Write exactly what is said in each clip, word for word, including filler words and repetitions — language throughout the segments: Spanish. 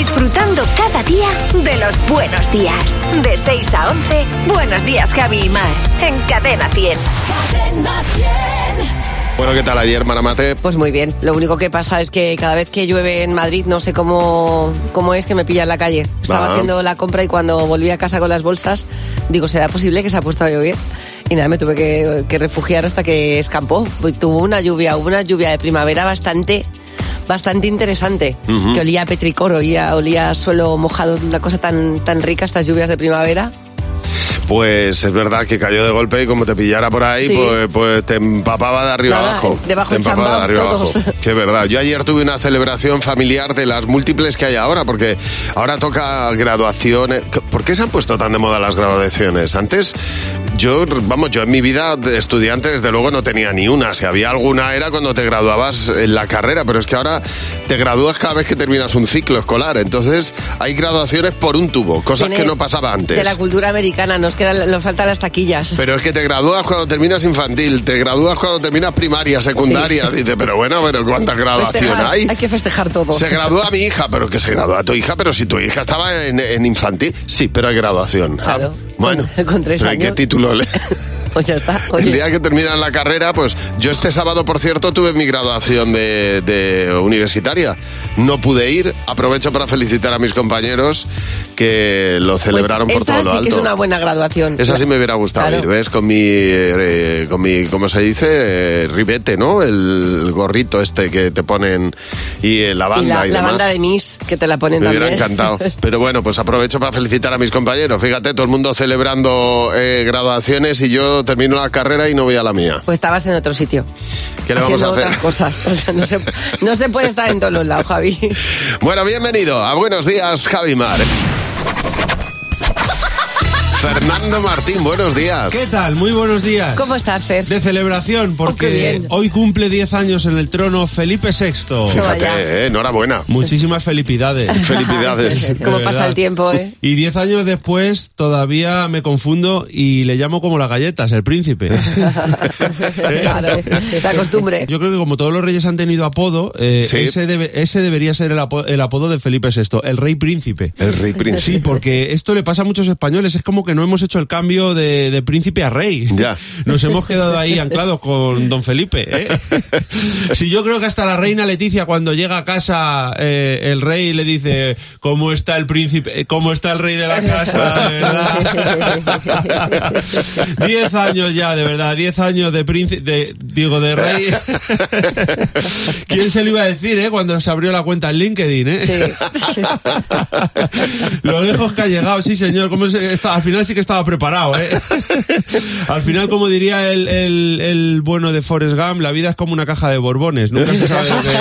disfrutando cada día de los buenos días. De seis a once, Buenos Días, Javi y Mar, en Cadena cien. Cadena cien. Bueno, ¿qué tal ayer, Maramate? Pues muy bien. Lo único que pasa es que cada vez que llueve en Madrid, no sé cómo, cómo es que me pilla en la calle. Estaba Ah. haciendo la compra y cuando volví a casa con las bolsas, digo, ¿será posible que se ha puesto a llover? Y nada, me tuve que, que refugiar hasta que escampó. Tuvo una lluvia, hubo una lluvia de primavera bastante... bastante interesante, uh-huh. que olía a petricor, olía, olía a suelo mojado, una cosa tan, tan rica, estas lluvias de primavera. Pues es verdad que cayó de golpe y como te pillara por ahí, sí. pues, pues te empapaba de arriba Nada, abajo. Debajo te empapaba chambao, de arriba todos. abajo. Sí, es verdad. Yo ayer tuve una celebración familiar de las múltiples que hay ahora, porque ahora toca graduaciones. ¿Por qué se han puesto tan de moda las graduaciones? Antes, yo, vamos, yo en mi vida de estudiante, desde luego, no tenía ni una. Si había alguna era cuando te graduabas en la carrera, pero es que ahora te gradúas cada vez que terminas un ciclo escolar. Entonces, hay graduaciones por un tubo, cosas Tiene que no pasaba antes. De la cultura americana, nos quedan, nos faltan las taquillas. Pero es que te gradúas cuando terminas infantil, te gradúas cuando terminas primaria, secundaria. Sí. Dice, pero bueno, pero ¿cuánta graduación festejar, hay? Hay que festejar todo. Se gradúa mi hija, pero que se gradúa tu hija, pero si tu hija estaba en, en infantil. Sí, pero hay graduación. Claro. Ah, bueno, con, con tres pero años. ¿qué título le...? Pues ya está. Oye. El día que terminan la carrera, pues yo este sábado, por cierto, tuve mi graduación de, de universitaria. No pude ir. Aprovecho para felicitar a mis compañeros que lo celebraron pues por todo lo alto. Esa sí que es una buena graduación. Esa sí me hubiera gustado claro. ir, ¿ves? Con mi, eh, con mi, ¿cómo se dice? Eh, ribete, ¿no? El gorrito este que te ponen y eh, la banda y, la, y la demás. banda de Miss, que te la ponen me también. Me hubiera encantado. Pero bueno, pues aprovecho para felicitar a mis compañeros. Fíjate, todo el mundo celebrando eh, graduaciones y yo termino la carrera y no voy a la mía. Pues estabas en otro sitio. ¿Qué le vamos a hacer? Otras cosas. O sea, no, se, no se puede estar en todos los lados, Javi. Bueno, bienvenido a Buenos Días, Javi Mar. Fernando Martín, buenos días. ¿Qué tal? Muy buenos días. ¿Cómo estás, Fer? De celebración, porque oh, hoy cumple diez años en el trono Felipe sexto. Fíjate, eh, enhorabuena. Muchísimas felicidades. Felicidades. ¿Cómo pasa el tiempo, eh? Y diez años después todavía me confundo y le llamo como las galletas, el príncipe. Claro, la costumbre. Yo creo que como todos los reyes han tenido apodo, eh, sí. ese, debe, ese debería ser el apodo, el apodo de Felipe sexto, el rey príncipe. El rey príncipe. Sí, porque esto le pasa a muchos españoles, es como que no hemos hecho el cambio de, de príncipe a rey. Ya. Nos hemos quedado ahí anclados con don Felipe, ¿eh? Si yo creo que hasta la reina Leticia, cuando llega a casa, eh, el rey le dice, ¿cómo está el príncipe? ¿Cómo está el rey de la casa? De verdad. Diez años ya, de verdad, diez años de príncipe, de, digo, de rey. ¿Quién se lo iba a decir, eh? Cuando se abrió la cuenta en LinkedIn, eh? Sí. Lo lejos que ha llegado, sí señor. ¿Cómo se, está, al final sí que estaba preparado, ¿eh? Al final, como diría el, el, el bueno de Forrest Gump, la vida es como una caja de borbones. Nunca se sabe lo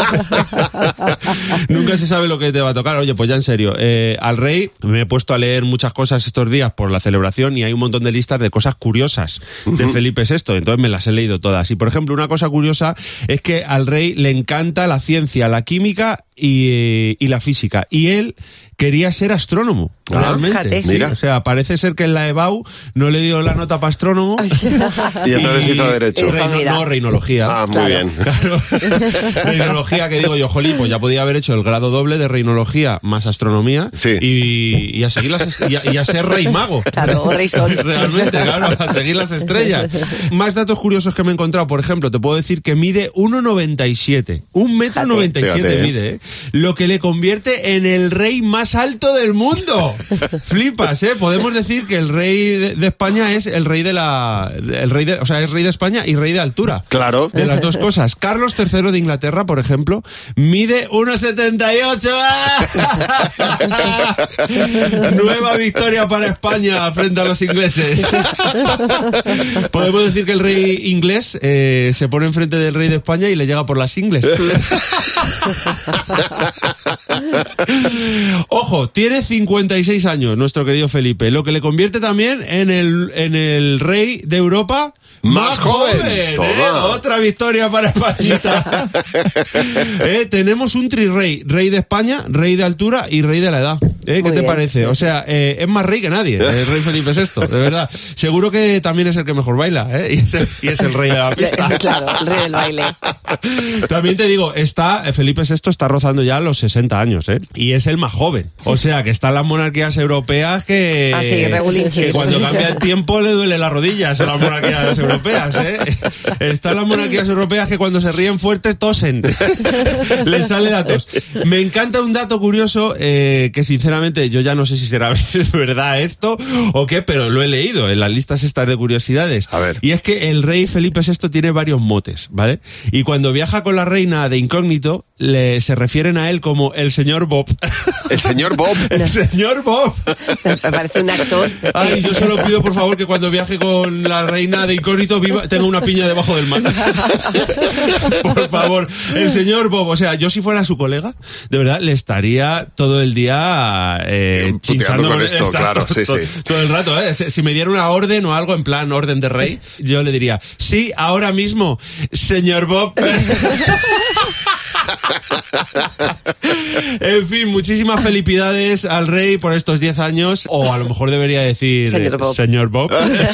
que... Nunca se sabe lo que te va a tocar. Oye, pues ya en serio, eh, al rey me he puesto a leer muchas cosas estos días por la celebración y hay un montón de listas de cosas curiosas de Felipe sexto. Entonces me las he leído todas. Y por ejemplo, una cosa curiosa es que al rey le encanta la ciencia, la química y, y la física. Y él quería ser astrónomo, ah, realmente. Sí. Mira. O sea, parece ser que en la E B A U no le dio la nota para astrónomo. Y entonces hizo derecho. Reino, no, reinología. Ah, muy claro. bien. Claro. Reinología, que digo yo, jolín, pues ya podía haber hecho el grado doble de reinología más astronomía. Sí. Y, y a seguir las est- y, a, y a ser rey mago. Claro, o rey sol. Realmente, claro, a seguir las estrellas. Más datos curiosos que me he encontrado, por ejemplo, te puedo decir que mide uno noventa y siete. Un metro noventa y siete Fíjate, mide, ¿eh? Lo que le convierte en el rey más alto del mundo. Flipas, ¿eh? Podemos decir que el rey de, de España es el rey de la... El rey de, o sea, es rey de España y rey de altura. Claro. De las dos cosas. Carlos tercero de Inglaterra, por ejemplo, mide uno setenta y ocho. Nueva victoria para España frente a los ingleses. Podemos decir que el rey inglés eh, se pone enfrente del rey de España y le llega por las ingles. Ojo, tiene cincuenta y seis años nuestro querido Felipe, lo que le convierte también en el, en el rey de Europa más, más joven. joven ¿eh? Otra victoria para Españita. eh, tenemos un trirrey, rey de España, rey de altura y rey de la edad. ¿eh? ¿Qué Muy te bien. parece? O sea, eh, es más rey que nadie, el rey Felipe sexto, de verdad. Seguro que también es el que mejor baila, ¿eh? Y es el, y es el rey de la pista. Claro, el rey del baile. También te digo, está Felipe sexto está rozando ya los sesenta años, ¿eh? Y es el más joven. O sea, que están las monarquías europeas que, Ah, sí, regulinchis. que cuando cambia el tiempo le duele las rodillas a las monarquías europeas, ¿eh? Están las monarquías europeas que cuando se ríen fuerte tosen. Les sale la tos. Me encanta un dato curioso eh, que sinceramente yo ya no sé si será verdad esto o qué, pero lo he leído en las listas estas de curiosidades. A ver. Y es que el rey Felipe sexto tiene varios motes, ¿vale? Y cuando viaja con la reina de incógnito, le, se refieren a él como el señor Bob. El señor Bob. El señor Bob. Me parece un actor. Ay, yo solo pido, por favor, que cuando viaje con la reina de incógnito viva, tenga una piña debajo del mar. Por favor, el señor Bob. O sea, yo si fuera su colega, de verdad, le estaría todo el día eh, Puteando chinchando con esto, claro, sí, todo, sí. todo el rato, ¿eh? Si me diera una orden o algo en plan orden de rey, yo le diría, sí, ahora mismo, señor Bob. En fin, muchísimas felicidades al rey por estos diez años, o a lo mejor debería decir Señor Bob. Señor Bob.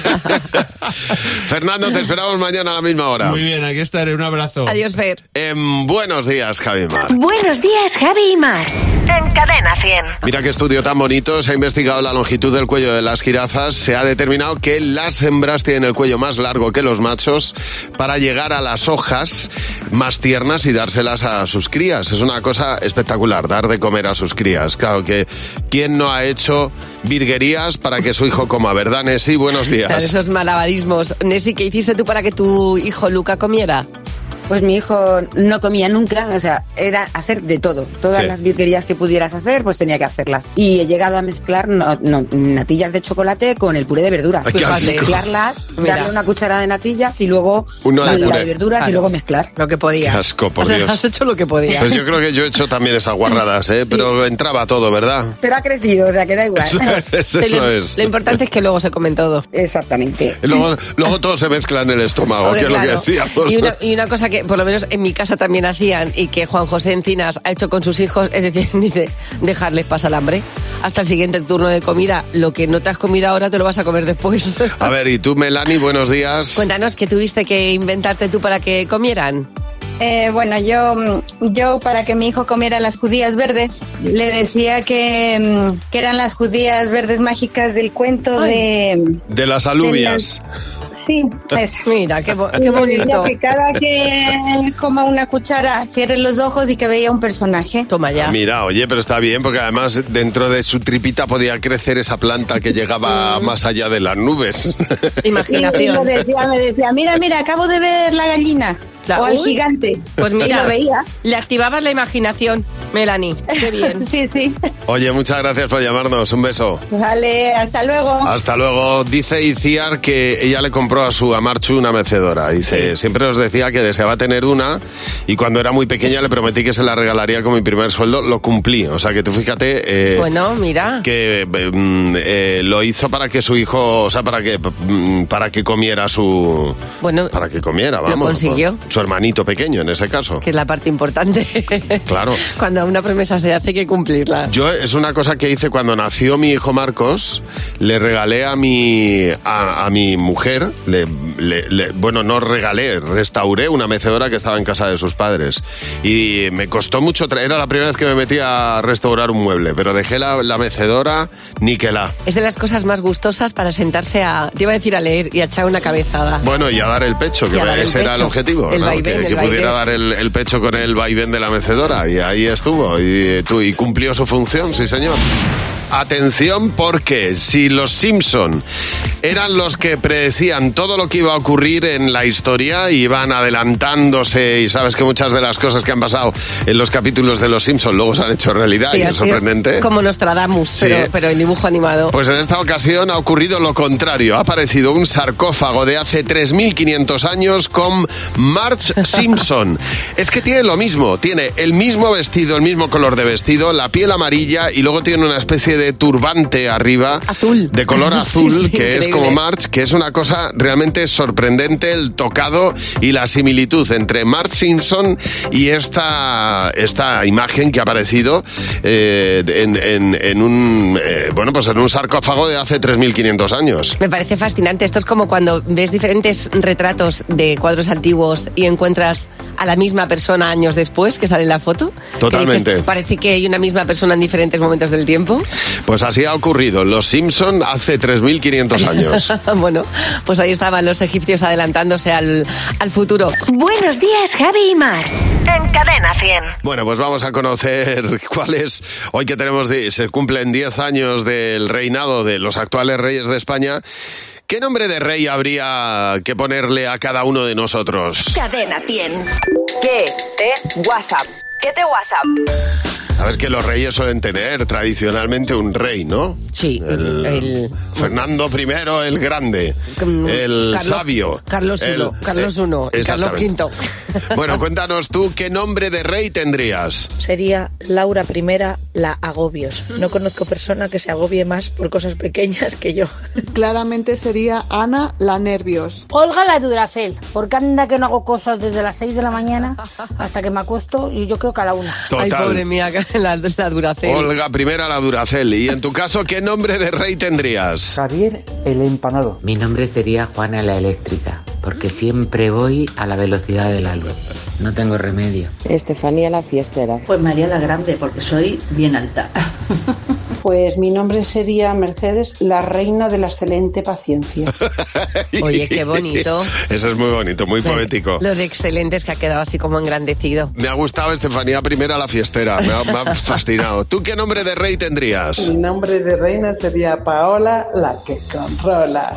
Fernando, te esperamos mañana a la misma hora. Muy bien, aquí estaré, un abrazo. Adiós, Fer. En Buenos Días, Javi Mar. Buenos días, Javi y Mar. En Cadena cien. Mira qué estudio tan bonito. Se ha investigado la longitud del cuello de las jirafas. Se ha determinado que las hembras tienen el cuello más largo que los machos para llegar a las hojas más tiernas y dárselas a sus crías. Es una cosa espectacular, dar de comer a sus crías. Claro que, ¿quién no ha hecho virguerías para que su hijo coma, verdad, Nessie? Buenos días. Claro, esos malabarismos. Nessie, ¿qué hiciste tú para que tu hijo Luca comiera? Pues mi hijo no comía nunca, o sea, era hacer de todo. Todas Sí. las virguerías que pudieras hacer, pues tenía que hacerlas. Y he llegado a mezclar no, no, natillas de chocolate con el puré de verduras. Ay, qué Fíjate, asco. mezclarlas, Mira. darle una cucharada de natillas y luego Uno de la puré. de verduras Claro. y luego mezclar. Lo que podía. Qué asco, por O sea, Dios. has hecho lo que podías. Pues yo creo que yo he hecho también esas guarradas, ¿eh? Pero entraba todo, ¿verdad? Pero ha crecido, o sea, que da igual. Eso Sí, lo, es. lo importante es que luego se comen todo. Exactamente. Y Luego, luego todo se mezcla en el estómago, Hombre, que es lo que claro. decíamos. Y una, y una cosa que por lo menos en mi casa también hacían y que Juan José Encinas ha hecho con sus hijos, es decir, dice, dejarles pasar el hambre. Hasta el siguiente turno de comida. Lo que no te has comido ahora te lo vas a comer después. A ver, y tú, Melanie, buenos días. Cuéntanos, ¿qué tuviste que inventarte tú para que comieran? Eh, bueno, yo, yo para que mi hijo comiera las judías verdes, le decía que, mm, que eran las judías verdes mágicas del cuento Ay. de... De las alubias. Sí, es. Mira, qué, bo- Y qué le decía bonito. que cada que coma una cuchara, cierre los ojos y que veía un personaje. Toma ya. Mira, oye, pero está bien, porque además dentro de su tripita podía crecer esa planta que llegaba más allá de las nubes. Y, y Imaginación. me, decía, me decía, mira, mira, acabo de ver la gallina. La- o al Uy. gigante. Pues Y mira, lo veía. le activabas la imaginación, Melanie. Qué bien. Sí, sí. Oye, muchas gracias por llamarnos. Un beso. Vale, hasta luego. Hasta luego. Dice Iciar que ella le compró a su Amarchu una mecedora. Dice, siempre os decía que deseaba tener una y cuando era muy pequeña le prometí que se la regalaría con mi primer sueldo. Lo cumplí. O sea que tú fíjate... eh, Bueno, mira. que mm, eh, lo hizo para que su hijo, o sea, para que mm, para que comiera su Bueno, para que comiera, lo vamos. consiguió. Su hermanito pequeño en ese caso. Que es la parte importante. Claro. Cuando una promesa se hace hay que cumplirla. Yo es una cosa que hice cuando nació mi hijo Marcos, le regalé a mi a, a mi mujer, le, le- le- bueno, no regalé, restauré una mecedora que estaba en casa de sus padres y me costó mucho, tra- era la primera vez que me metí a restaurar un mueble, pero dejé la, la mecedora níquela. Es de las cosas más gustosas para sentarse a, te iba a decir a leer y a echar una cabezada. Bueno, y a dar el pecho, que Y a dar el ese era el pecho. objetivo, El ¿no? vaivén, que el que pudiera vaivén. dar el, el pecho con el vaivén de la mecedora, y ahí estuvo, y, tú- y cumplió su función, sí señor. Atención, porque si los Simpson eran los que predecían todo lo que iba a ocurrir en la historia, iban adelantándose, y sabes que muchas de las cosas que han pasado en los capítulos de los Simpson luego se han hecho realidad, Sí, y ha es sido sorprendente. como Nostradamus, Sí. pero, pero en dibujo animado. Pues en esta ocasión ha ocurrido lo contrario. Ha aparecido un sarcófago de hace tres mil quinientos años con Marge Simpson. Es que tiene lo mismo. Tiene el mismo vestido, el mismo color de vestido, la piel amarilla y luego tiene una especie de de turbante arriba. Azul. De color azul, Sí, sí, que increíble. es como Marge, que es una cosa realmente sorprendente el tocado y la similitud entre Marge Simpson y esta, esta imagen que ha aparecido eh, en, en, en un eh, bueno pues en un sarcófago de hace tres mil quinientos años. Me parece fascinante. Esto es como cuando ves diferentes retratos de cuadros antiguos y encuentras a la misma persona años después que sale en la foto. Totalmente. Que dices, parece que hay una misma persona en diferentes momentos del tiempo. Pues así ha ocurrido. Los Simpson hace tres mil quinientos años. Bueno, pues ahí estaban los egipcios adelantándose al, al futuro. Buenos días, Javi y Mar. En Cadena cien. Bueno, pues vamos a conocer cuál es, hoy que tenemos, se cumplen diez años del reinado de los actuales reyes de España. ¿Qué nombre de rey habría que ponerle a cada uno de nosotros? Cadena cien. ¿Qué te WhatsApp? ¿Qué te WhatsApp? Sabes que los reyes suelen tener tradicionalmente un rey, ¿no? Sí, El, el- Fernando primero el Grande, Mm, el Carlos- sabio. Carlos el- uno, Carlos eh, uno, y Carlos exactamente. quinto. Bueno, cuéntanos tú, ¿qué nombre de rey tendrías? Sería Laura I, la Agobios. No conozco persona que se agobie más por cosas pequeñas que yo. Claramente sería Ana la Nervios. Olga la Duracel, porque anda que no hago cosas desde las seis de la mañana hasta que me acuesto y yo creo que a la una. Total. Ay, pobre mía, la, la Duracell. Olga primera la Duracell. Y en tu caso, ¿qué nombre de rey tendrías? Javier el empanado. Mi nombre sería Juana la eléctrica, porque siempre voy a la velocidad de la luz. No tengo remedio. Estefanía la Fiestera. Pues María la Grande, porque soy bien alta. Pues mi nombre sería Mercedes, la reina de la excelente paciencia. Oye, qué bonito. Eso es muy bonito, muy poético. Lo de excelente es que ha quedado así como engrandecido. Me ha gustado Estefanía primera la fiestera, me ha, me ha fascinado. ¿Tú qué nombre de rey tendrías? Mi nombre de reina sería Paola, la que controla.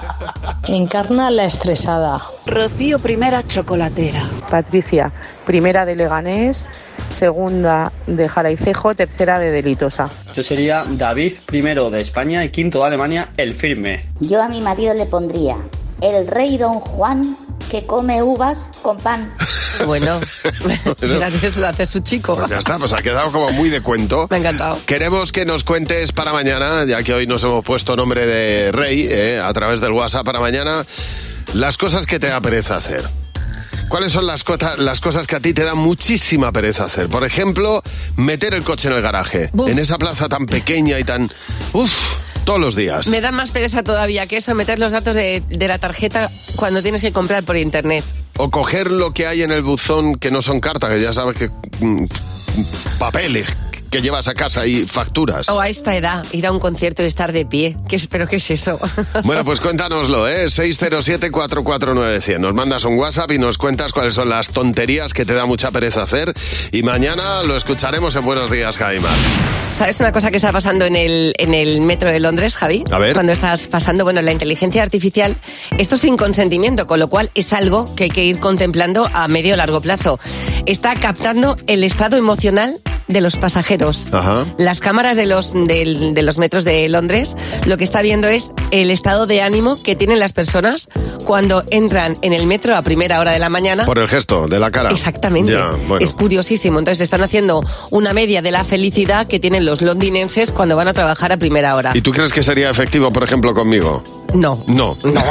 Encarna la estresada. Rocío primera chocolatera. Patricia, primera de Leganés, segunda de Jaraicejo, tercera de Delitosa. Yo sería David primero de España y quinto de Alemania, el firme. Yo a mi marido le pondría el rey Don Juan que come uvas con pan. Bueno, gracias, lo hace su chico. Pues ya está, pues ha quedado como muy de cuento. Me ha encantado. Queremos que nos cuentes para mañana, ya que hoy nos hemos puesto nombre de rey, eh, a través del WhatsApp para mañana, las cosas que te da pereza hacer. ¿Cuáles son las, cota- las cosas que a ti te dan muchísima pereza hacer? Por ejemplo, meter el coche en el garaje, Buf. en esa plaza tan pequeña y tan... Uf, todos los días. Me da más pereza todavía que eso, meter los datos de, de la tarjeta cuando tienes que comprar por internet. O coger lo que hay en el buzón que no son cartas, que ya sabes que... mm, papeles que llevas a casa y facturas. O a esta edad, ir a un concierto y estar de pie. ¿Qué espero que es eso? Bueno, pues cuéntanoslo, ¿eh? seis cero siete, cuatro cuatro nueve, cero cero. Nos mandas un WhatsApp y nos cuentas cuáles son las tonterías que te da mucha pereza hacer. Y mañana lo escucharemos en Buenos Días, Javi Mar. ¿Sabes una cosa que está pasando en el, en el metro de Londres, Javi? A ver. Cuando estás pasando, bueno, la inteligencia artificial, esto sin consentimiento, con lo cual es algo que hay que ir contemplando a medio o largo plazo. Está captando el estado emocional de los pasajeros. Ajá. Las cámaras de los, de, de los metros de Londres lo que está viendo es el estado de ánimo que tienen las personas cuando entran en el metro a primera hora de la mañana. Por el gesto de la cara. Exactamente. Ya, bueno. Es curiosísimo. Entonces están haciendo una media de la felicidad que tienen los londinenses cuando van a trabajar a primera hora. ¿Y tú crees que sería efectivo, por ejemplo, conmigo? No. No. No,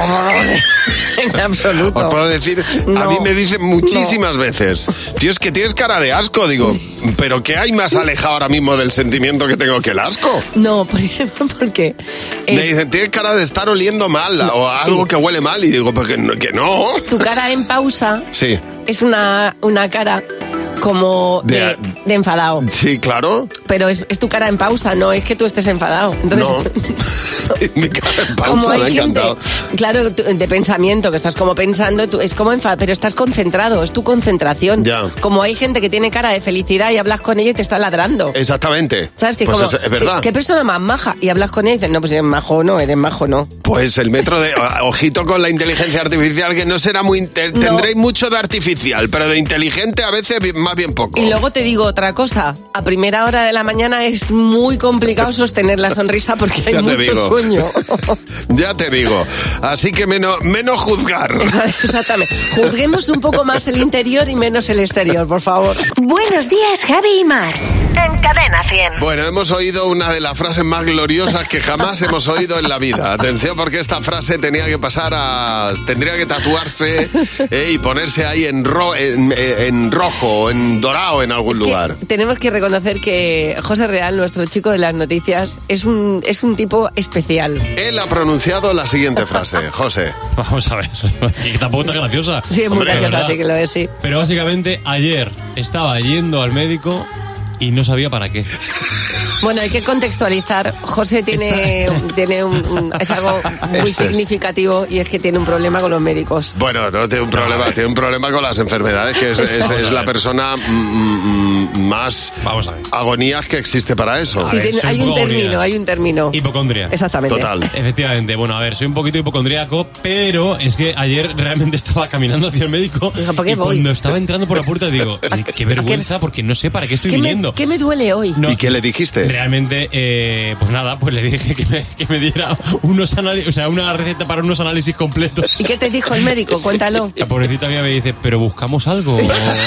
en absoluto. Os puedo decir, a No. mí me dicen muchísimas veces, tío, es que tienes cara de asco. Digo, ¿pero qué hay más alejado ahora mismo del sentimiento que tengo que el asco? No, por ejemplo, porque... eh, Me dicen, tienes cara de estar oliendo mal o algo sí. que huele mal. Y digo, pues que no. Que no. tu cara en pausa Sí, es una, una cara como de, De- de enfadado. sí, claro. Pero es, es tu cara en pausa, no es que tú estés enfadado. Entonces, No. Mi cara en como pausa, me ha hay gente, encantado. claro, tú- de pensamiento, que estás como pensando, tú- es como enfadado, pero estás concentrado, es tu concentración. Ya. Como hay gente que tiene cara de felicidad y hablas con ella y te está ladrando. Exactamente. ¿Sabes? Que Pues como, es, es verdad. ¿qué, qué persona más maja? Y hablas con ella y dices, no, pues eres majo o no, eres majo o no. Pues el metro de... Ojito con la inteligencia artificial, que no será muy... inte- No. Tendréis mucho de artificial, pero de inteligente a veces bi- más bien poco. Y luego te digo otra cosa, a primera hora de la mañana es muy complicado sostener la sonrisa porque hay Ya te mucho digo. sueño. Ya te digo. Así que menos, menos juzgar. Exactamente. Juzguemos un poco más el interior y menos el exterior, por favor. Buenos días, Javi y Mar. En Cadena cien. Bueno, hemos oído una de las frases más gloriosas que jamás hemos oído en la vida. Atención, porque esta frase tenía que pasar a... tendría que tatuarse eh, y ponerse ahí en, ro, en, en rojo, en dorado, en algún es lugar. Que tenemos que reconocer que José Real, nuestro chico de las noticias, es un, es un tipo especial. Él ha pronunciado la siguiente frase. José. Vamos a ver, que tampoco está graciosa. Sí, es muy Hombre, graciosa, ¿verdad? sí que lo es, sí. Pero básicamente ayer estaba yendo al médico y no sabía para qué. Bueno, hay que contextualizar. José tiene, tiene un, un- es algo muy Este es. significativo y es que tiene un problema con los médicos. Bueno, no tiene un problema, tiene un problema con las enfermedades, que es, es- es la persona mm, mm, más Vamos a ver. agonías que existe para eso. Sí, ver, tiene- soy hay un un poco término, agonías. hay un término. Hipocondria. Exactamente. Total. Efectivamente, bueno, a ver, soy un poquito hipocondríaco, pero es que ayer realmente estaba caminando hacia el médico Dijo, ¿por qué y voy? cuando estaba entrando por la puerta digo, eh, qué vergüenza, porque no sé para qué estoy ¿Qué me, viniendo. qué me duele hoy? No, ¿Y qué le dijiste? Realmente, eh, pues nada, pues le dije que me, que me diera unos análisis, o sea, una receta para unos análisis completos. ¿Y qué te dijo el médico? Cuéntalo. La pobrecita mía me dice, pero buscamos algo.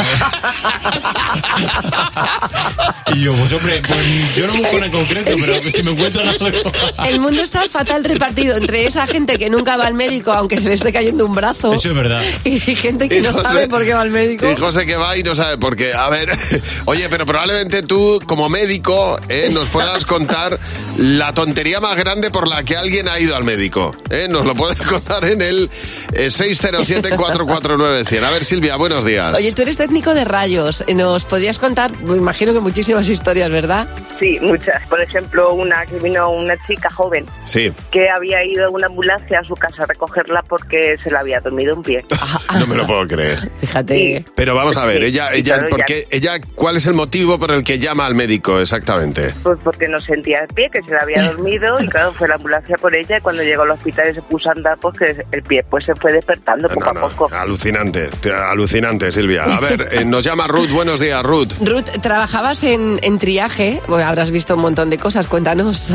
Y yo, pues hombre, pues yo no busco nada en concreto, pero si me encuentran algo. El mundo está fatal repartido entre esa gente que nunca va al médico aunque se le esté cayendo un brazo Eso es verdad. y gente que Y no José- sabe por qué va al médico. Y José que va y no sabe por qué. A ver, oye, pero probablemente tú, como médico, eh, nos puedas contar la tontería más grande por la que alguien ha ido al médico. ¿eh? Nos lo puedes contar en el eh, seis cero siete, cuatro cuatro nueve, cero cero. A ver, Silvia, buenos días. Oye, tú eres técnico de rayos. ¿Nos podrías contar, me imagino que muchísimas historias, ¿verdad? Sí, muchas. Por ejemplo, una que vino una chica joven Sí, que había ido a una ambulancia a su casa a recogerla porque se le había dormido un pie. no me lo puedo creer. Fíjate. Pero vamos a ver, Sí, ella, sí, ella, claro, ¿por ya. qué, ella, ¿cuál es el motivo por el que llama al médico exactamente? Pues porque no sentía el pie, que se le había dormido y claro, fue la ambulancia por ella y cuando llegó al hospital y se puso a andar, pues que el pie pues se fue despertando poco No, a no, poco. alucinante, alucinante, Silvia. A ver, eh, nos llama Ruth, buenos días, Ruth. Ruth, trabajabas en, en triaje. Bueno, habrás visto un montón de cosas. Cuéntanos.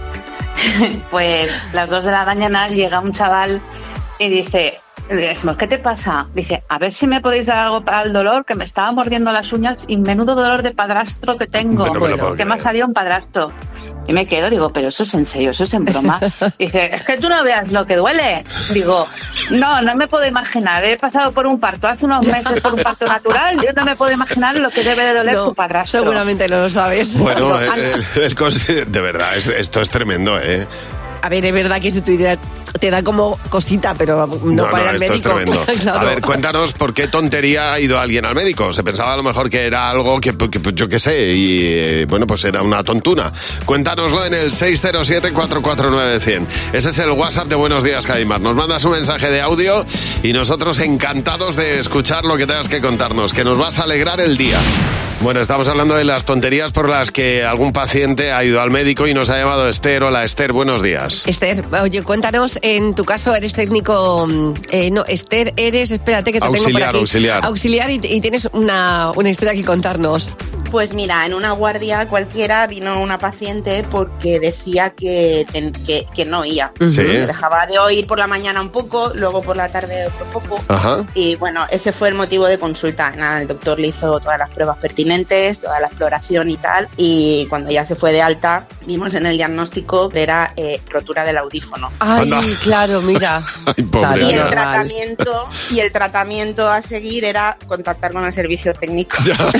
Pues las dos de la mañana llega un chaval y dice, le decimos, ¿qué te pasa? Dice, a ver si me podéis dar algo para el dolor, que me estaba mordiendo las uñas y menudo dolor de padrastro que tengo. No me lo puedo que me ha creer. salido un padrastro. Y me quedo, digo, pero eso es en serio, eso es en broma. Dice, es que tú no veas lo que duele. Digo, no, no me puedo imaginar. He pasado por un parto hace unos meses, por un parto natural. Yo no me puedo imaginar lo que debe de doler No, tu padrastro. seguramente no lo sabes. Bueno, Digo, el, el- el cons- de verdad, es- esto es tremendo, ¿eh? A ver, es verdad que si tu idea te da como cosita, pero no, para ir al esto médico. es tremendo. Claro. A ver, cuéntanos por qué tontería ha ido alguien al médico. Se pensaba a lo mejor que era algo que, que- yo qué sé, y eh, bueno, pues era una tontuna. Cuéntanoslo en el seis cero siete, cuatro cuatro nueve, cero cero. Ese es el WhatsApp de Buenos Días, Jaimar. Nos mandas un mensaje de audio y nosotros encantados de escuchar lo que tengas que contarnos, que nos vas a alegrar el día. Bueno, estamos hablando de las tonterías por las que algún paciente ha ido al médico y nos ha llamado Esther. Hola, Esther, buenos días. Esther, oye, cuéntanos, en tu caso eres técnico, mm, eh, no, Esther, eres, espérate que te tengo por Auxiliar, aquí. auxiliar. Auxiliar y, y tienes una, una historia que contarnos. Pues mira, en una guardia cualquiera vino una paciente porque decía que, ten- que, que no oía. Sí. Que dejaba de oír por la mañana un poco, luego por la tarde otro poco. Ajá. Y bueno, ese fue el motivo de consulta. Nada, el doctor le hizo todas las pruebas pertinentes, toda la exploración y tal. Y cuando ya se fue de alta, vimos en el diagnóstico que era eh, rotura del audífono. Ay, Anda. claro, mira. Ay, pobre. Claro, Y el Ana. normal. tratamiento, y el tratamiento a seguir era contactar con el servicio técnico.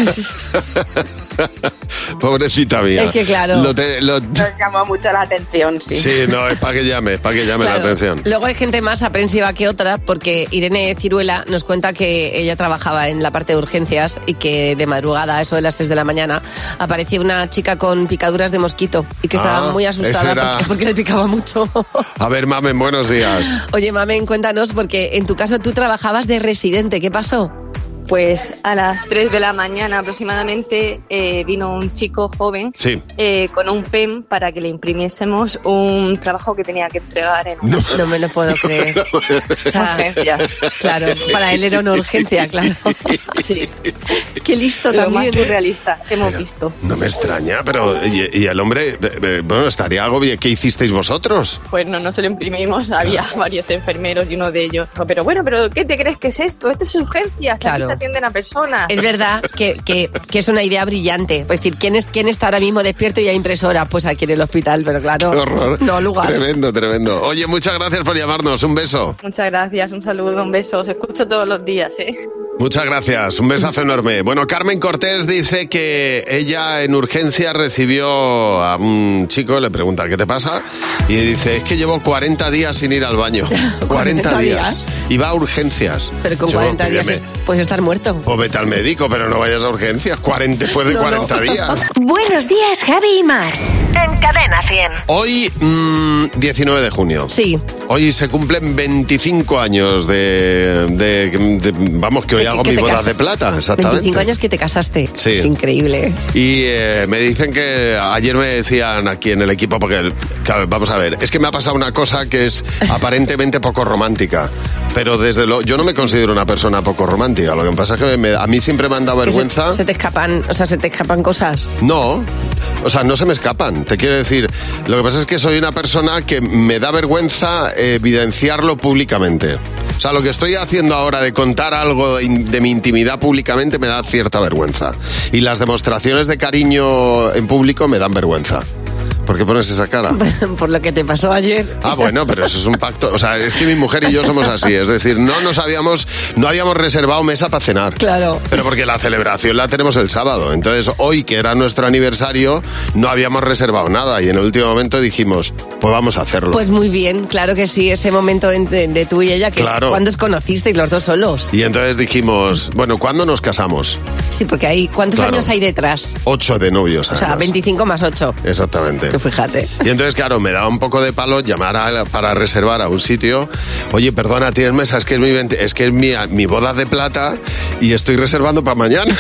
Pobrecita mía. Es que claro. Lo te- lo- Nos llamó mucho la atención, sí. Sí, no, es para que llame, es para que llame Claro. la atención. Luego hay gente más aprensiva que otra, porque Irene Ciruela nos cuenta que ella trabajaba en la parte de urgencias y que de madrugada, a eso de las tres de la mañana, apareció una chica con picaduras de mosquito y que estaba Ah, muy ese asustada era- porque, porque le picaba mucho. A ver, Mamen, buenos días. Oye, Mamen, cuéntanos, porque en tu caso tú trabajabas de residente, ¿qué pasó? Pues a las tres de la mañana aproximadamente eh, vino un chico joven Sí. eh, con un pen para que le imprimiésemos un trabajo que tenía que entregar en No, No me lo puedo creer. O sea, urgencias. claro, para él era una urgencia, claro. Sí, Qué listo lo más también. ¿eh? surrealista que hemos visto. No me extraña, pero y, y el hombre, eh, eh, bueno, estaría agobiado. ¿Qué hicisteis vosotros? Pues no, no se lo imprimimos, había varios enfermeros y uno de ellos dijo, pero bueno, pero ¿qué te crees que es esto? Esto es urgencias, Claro. aquí atienden a personas. Es verdad que, que, que es una idea brillante. Es decir, ¿quién, es, ¿quién está ahora mismo despierto y hay impresora? Pues aquí en el hospital, pero claro, Qué horror. no lugar. Tremendo, tremendo. Oye, muchas gracias por llamarnos. Un beso. Muchas gracias, un saludo, un beso. Os escucho todos los días, ¿eh? Muchas gracias, un besazo enorme. Bueno, Carmen Cortés dice que ella en urgencias recibió a un chico, le pregunta ¿qué te pasa? Y dice, es que llevo cuarenta días sin ir al baño. cuarenta días. Y va a urgencias. Pero con Yo, cuarenta días pídeme. es- puedes estar muerto. O vete al médico, pero no vayas a urgencias. cuarenta, después de No, cuarenta no. días. Buenos días, Javi y Mar. En Cadena cien. Hoy, mmm, diecinueve de junio. Sí. Hoy se cumplen veinticinco años de... de- de- vamos, que hoy De que- hago que mi te boda casas. de plata, exactamente. veinticinco años que te casaste. Sí. Es increíble. Y eh, me dicen que ayer me decían aquí en el equipo, porque, claro, vamos a ver, es que me ha pasado una cosa que es aparentemente poco romántica. Pero desde lo, yo no me considero una persona poco romántica. Lo que pasa es que me- a mí siempre me han dado Que se- vergüenza. Se, te escapan, o sea, se te escapan cosas. No, o sea, no se me escapan. Te quiero decir, lo que pasa es que soy una persona que me da vergüenza evidenciarlo públicamente. O sea, lo que estoy haciendo ahora de contar algo de, de mi intimidad públicamente me da cierta vergüenza. Y las demostraciones de cariño en público me dan vergüenza. ¿Por qué pones esa cara? Por lo que te pasó ayer. Ah, bueno, pero eso es un pacto. O sea, es que mi mujer y yo somos así. Es decir, no nos habíamos, no habíamos reservado mesa para cenar. Claro. Pero porque la celebración la tenemos el sábado. Entonces, hoy, que era nuestro aniversario, no habíamos reservado nada. Y en el último momento dijimos, pues vamos a hacerlo. Pues muy bien, claro que sí, ese momento entre- de tú y ella, que Claro. es cuando os conocisteis los dos solos. Y entonces dijimos, bueno, ¿cuándo nos casamos? Sí, porque hay, ¿cuántos Claro. años hay detrás? Ocho de novios. O sea, además. veinticinco más ocho. Exactamente. Que fíjate. Y entonces, claro, me daba un poco de palo llamar a- para reservar a un sitio. Oye, perdona, tienes mesa, es que es mi, veinte es que es mi, mi boda de plata y estoy reservando para mañana.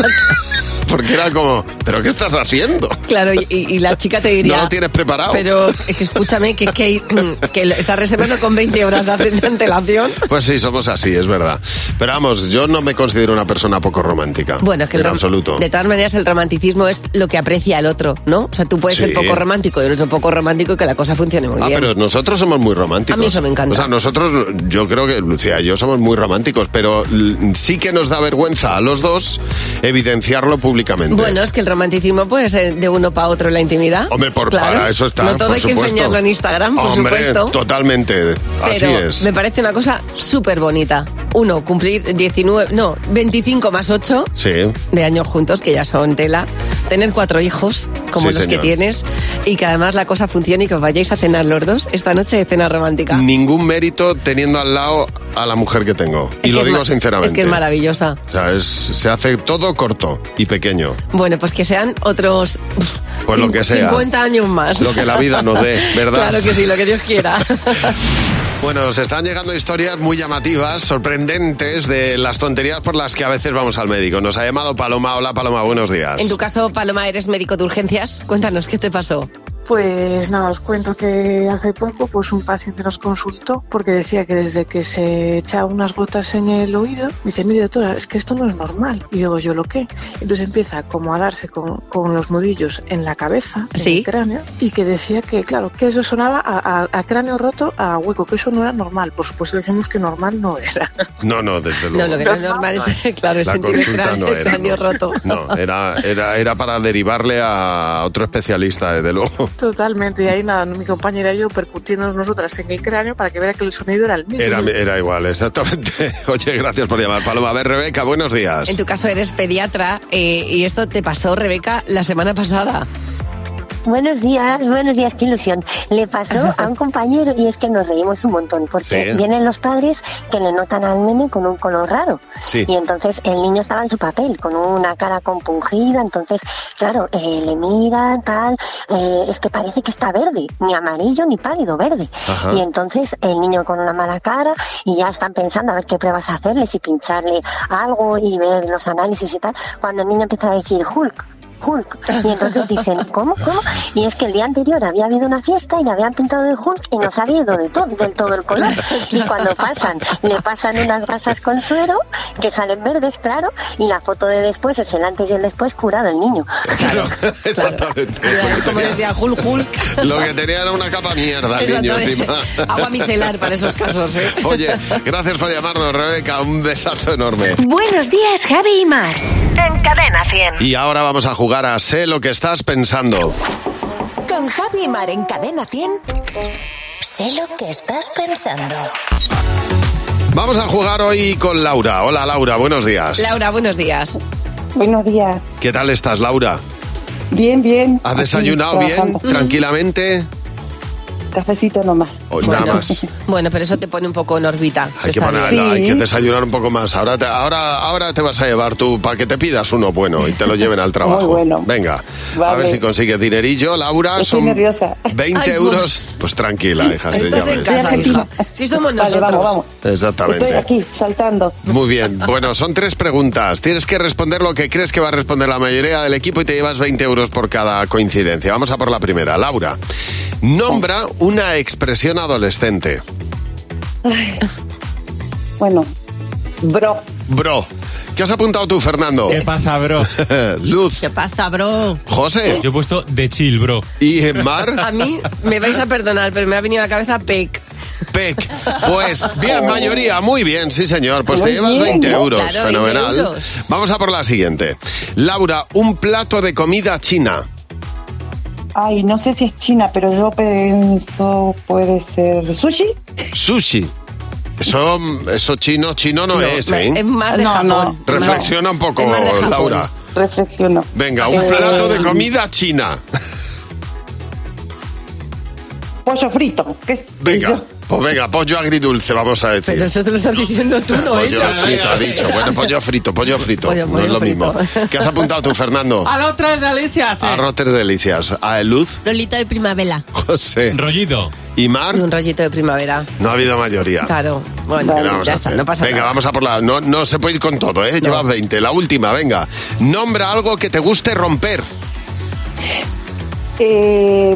Porque era como, ¿pero qué estás haciendo? Claro, y, y la chica te diría... No lo tienes preparado. Pero es que escúchame, que, que, que lo estás reservando con veinte horas de de antelación. Pues sí, somos así, es verdad. Pero vamos, yo no me considero una persona poco romántica. Bueno, es que el en rom- absoluto. de todas maneras el romanticismo es lo que aprecia el otro, ¿no? O sea, tú puedes Sí. ser poco romántico y el otro poco romántico y que la cosa funcione muy Ah, bien. pero nosotros somos muy románticos. A mí eso me encanta. O sea, nosotros, yo creo que Lucía y yo somos muy románticos, pero l- sí que nos da vergüenza a los dos evidenciarlo públicamente. Bueno, es que el romanticismo puede ser de uno para otro en la intimidad. Hombre, por, Claro. para eso está. No todo por hay que supuesto. enseñarlo en Instagram, por Hombre, supuesto. totalmente. Así Pero es. me parece una cosa súper bonita. Uno, cumplir diecinueve, no, veinticinco más ocho Sí. de años juntos, que ya son tela. Tener cuatro hijos, como Sí, los señor. que tienes. Y que además la cosa funcione y que os vayáis a cenar los dos esta noche de cena romántica. Ningún mérito teniendo al lado a la mujer que tengo. Es Y lo que es digo ma- sinceramente. Es que es maravillosa. O sea, es- se hace todo corto y pequeño. Bueno, pues que sean otros Pues lo que sea. cincuenta años más. Lo que la vida nos dé, ¿verdad? Claro que sí, lo que Dios quiera. Bueno, se están llegando historias muy llamativas, sorprendentes, de las tonterías por las que a veces vamos al médico. Nos ha llamado Paloma. Hola, Paloma, buenos días. En tu caso, Paloma, eres médico de urgencias. Cuéntanos, ¿qué te pasó? Pues nada, os cuento que hace poco pues un paciente nos consultó porque decía que desde que se echaba unas gotas en el oído, me dice, mire doctora, es que esto no es normal. Y digo, ¿yo lo qué? Entonces empieza como a darse con, con los nudillos en la cabeza, en ¿Sí? el cráneo, y que decía que, claro, que eso sonaba a, a- a cráneo roto, a hueco, que eso no era normal. Por supuesto dijimos que normal no era. No, no, desde luego. No, lo que no es normal es, claro, es La sentir el consulta cráneo, no el era, cráneo no. roto. No, era, era, era para derivarle a otro especialista, desde luego. Totalmente, y ahí nada, mi compañera y yo percutiendo nosotras en el cráneo para que viera que el sonido era el mismo. Era, era igual, exactamente. Oye, gracias por llamar, Paloma. A ver, Rebeca, buenos días. En tu caso eres pediatra eh, y esto te pasó, Rebeca, la semana pasada. Buenos días, buenos días, qué ilusión. Le pasó a un compañero y es que nos reímos un montón porque Sí. vienen los padres que le notan al nene con un color raro. Sí. Y entonces el niño estaba en su papel, con una cara compungida, entonces, claro, eh, le miran, tal, eh, es que parece que está verde, ni amarillo ni pálido, verde. Ajá. Y entonces el niño con una mala cara y ya están pensando a ver qué pruebas hacerle, si pincharle algo y ver los análisis y tal, cuando el niño empieza a decir Hulk, Hulk. Y entonces dicen, ¿cómo? ¿Cómo? Y es que el día anterior había habido una fiesta y le habían pintado de Hulk y no se había ido de todo, del todo el color. Y cuando pasan, le pasan unas gasas con suero que salen verdes, claro, y la foto de después es el antes y el después curado el niño. Claro, exactamente. Como decía Hulk, Hulk. Lo que tenía era una capa mierda el niño encima. Agua micelar para esos casos, ¿eh? Oye, gracias por llamarnos, Rebeca. Un besazo enorme. Buenos días, Javi y Mar. En Cadena cien. Y ahora vamos a jugar a Sé lo que estás pensando. Con Javi y Mar en Cadena cien. Sé lo que estás pensando. Vamos a jugar hoy con Laura. Hola, Laura, buenos días. Laura, buenos días. Buenos días. ¿Qué tal estás, Laura? Bien, bien. ¿Has desayunado bien, tranquilamente? Cafecito nomás. Oh, bueno, nada más. Bueno, pero eso te pone un poco en órbita. Hay que, ponerla, hay que desayunar un poco más. Ahora te, ahora, ahora te vas a llevar tú para que te pidas uno bueno y te lo lleven al trabajo. Muy bueno. Venga, vale. A ver si consigues dinerillo. Laura, Estoy son nerviosa. veinte Ay, euros. Pues tranquila, hija. Se Estás en casa, hija. Sí somos nosotros. Vale, vamos, vamos. Exactamente. Estoy aquí, saltando. Muy bien. Bueno, son tres preguntas. Tienes que responder lo que crees que va a responder la mayoría del equipo y te llevas veinte euros por cada coincidencia. Vamos a por la primera. Laura, nombra una expresión adolescente. Ay. Bueno, bro. Bro. ¿Qué has apuntado tú, Fernando? ¿Qué pasa, bro? Luz. ¿Qué pasa, bro? José. Yo he puesto de chill, bro. ¿Y Mar? A mí me vais a perdonar, pero me ha venido a la cabeza Peck. Peck. Pues bien, mayoría, muy bien, sí señor. Pues Muy te llevas bien, veinte ¿no? euros, Claro, fenomenal. veinte euros. Vamos a por la siguiente. Laura, un plato de comida china. Ay, no sé si es China, pero yo pienso puede ser sushi. Sushi. Eso, eso chino, chino no, No, es, ¿eh? es más de No, Japón. no. Reflexiona un poco, Es más de Japón. Laura. Reflexiono. Venga, un Eh, plato de comida china. Pollo frito. ¿Qué es Venga, eso? pues venga, pollo agridulce, vamos a decir. Pero eso te lo estás diciendo tú, no Pollo ella. frito, ha dicho. Bueno, pollo frito, pollo frito. Pollo- no pollo es lo frito. mismo. ¿Qué has apuntado tú, Fernando? A la otra delicias. eh. Arroz tres delicias. A Luz, Rolito de primavera. José Rollito. y Mar. Y un rollito de primavera. No ha habido mayoría. Claro. Bueno, ¿Qué le vamos ya a está, hacer? no pasa Venga, nada. vamos a por la... No, no se puede ir con todo, ¿eh? Llevas veinte. La última, venga. Nombra algo que te guste romper. Eh,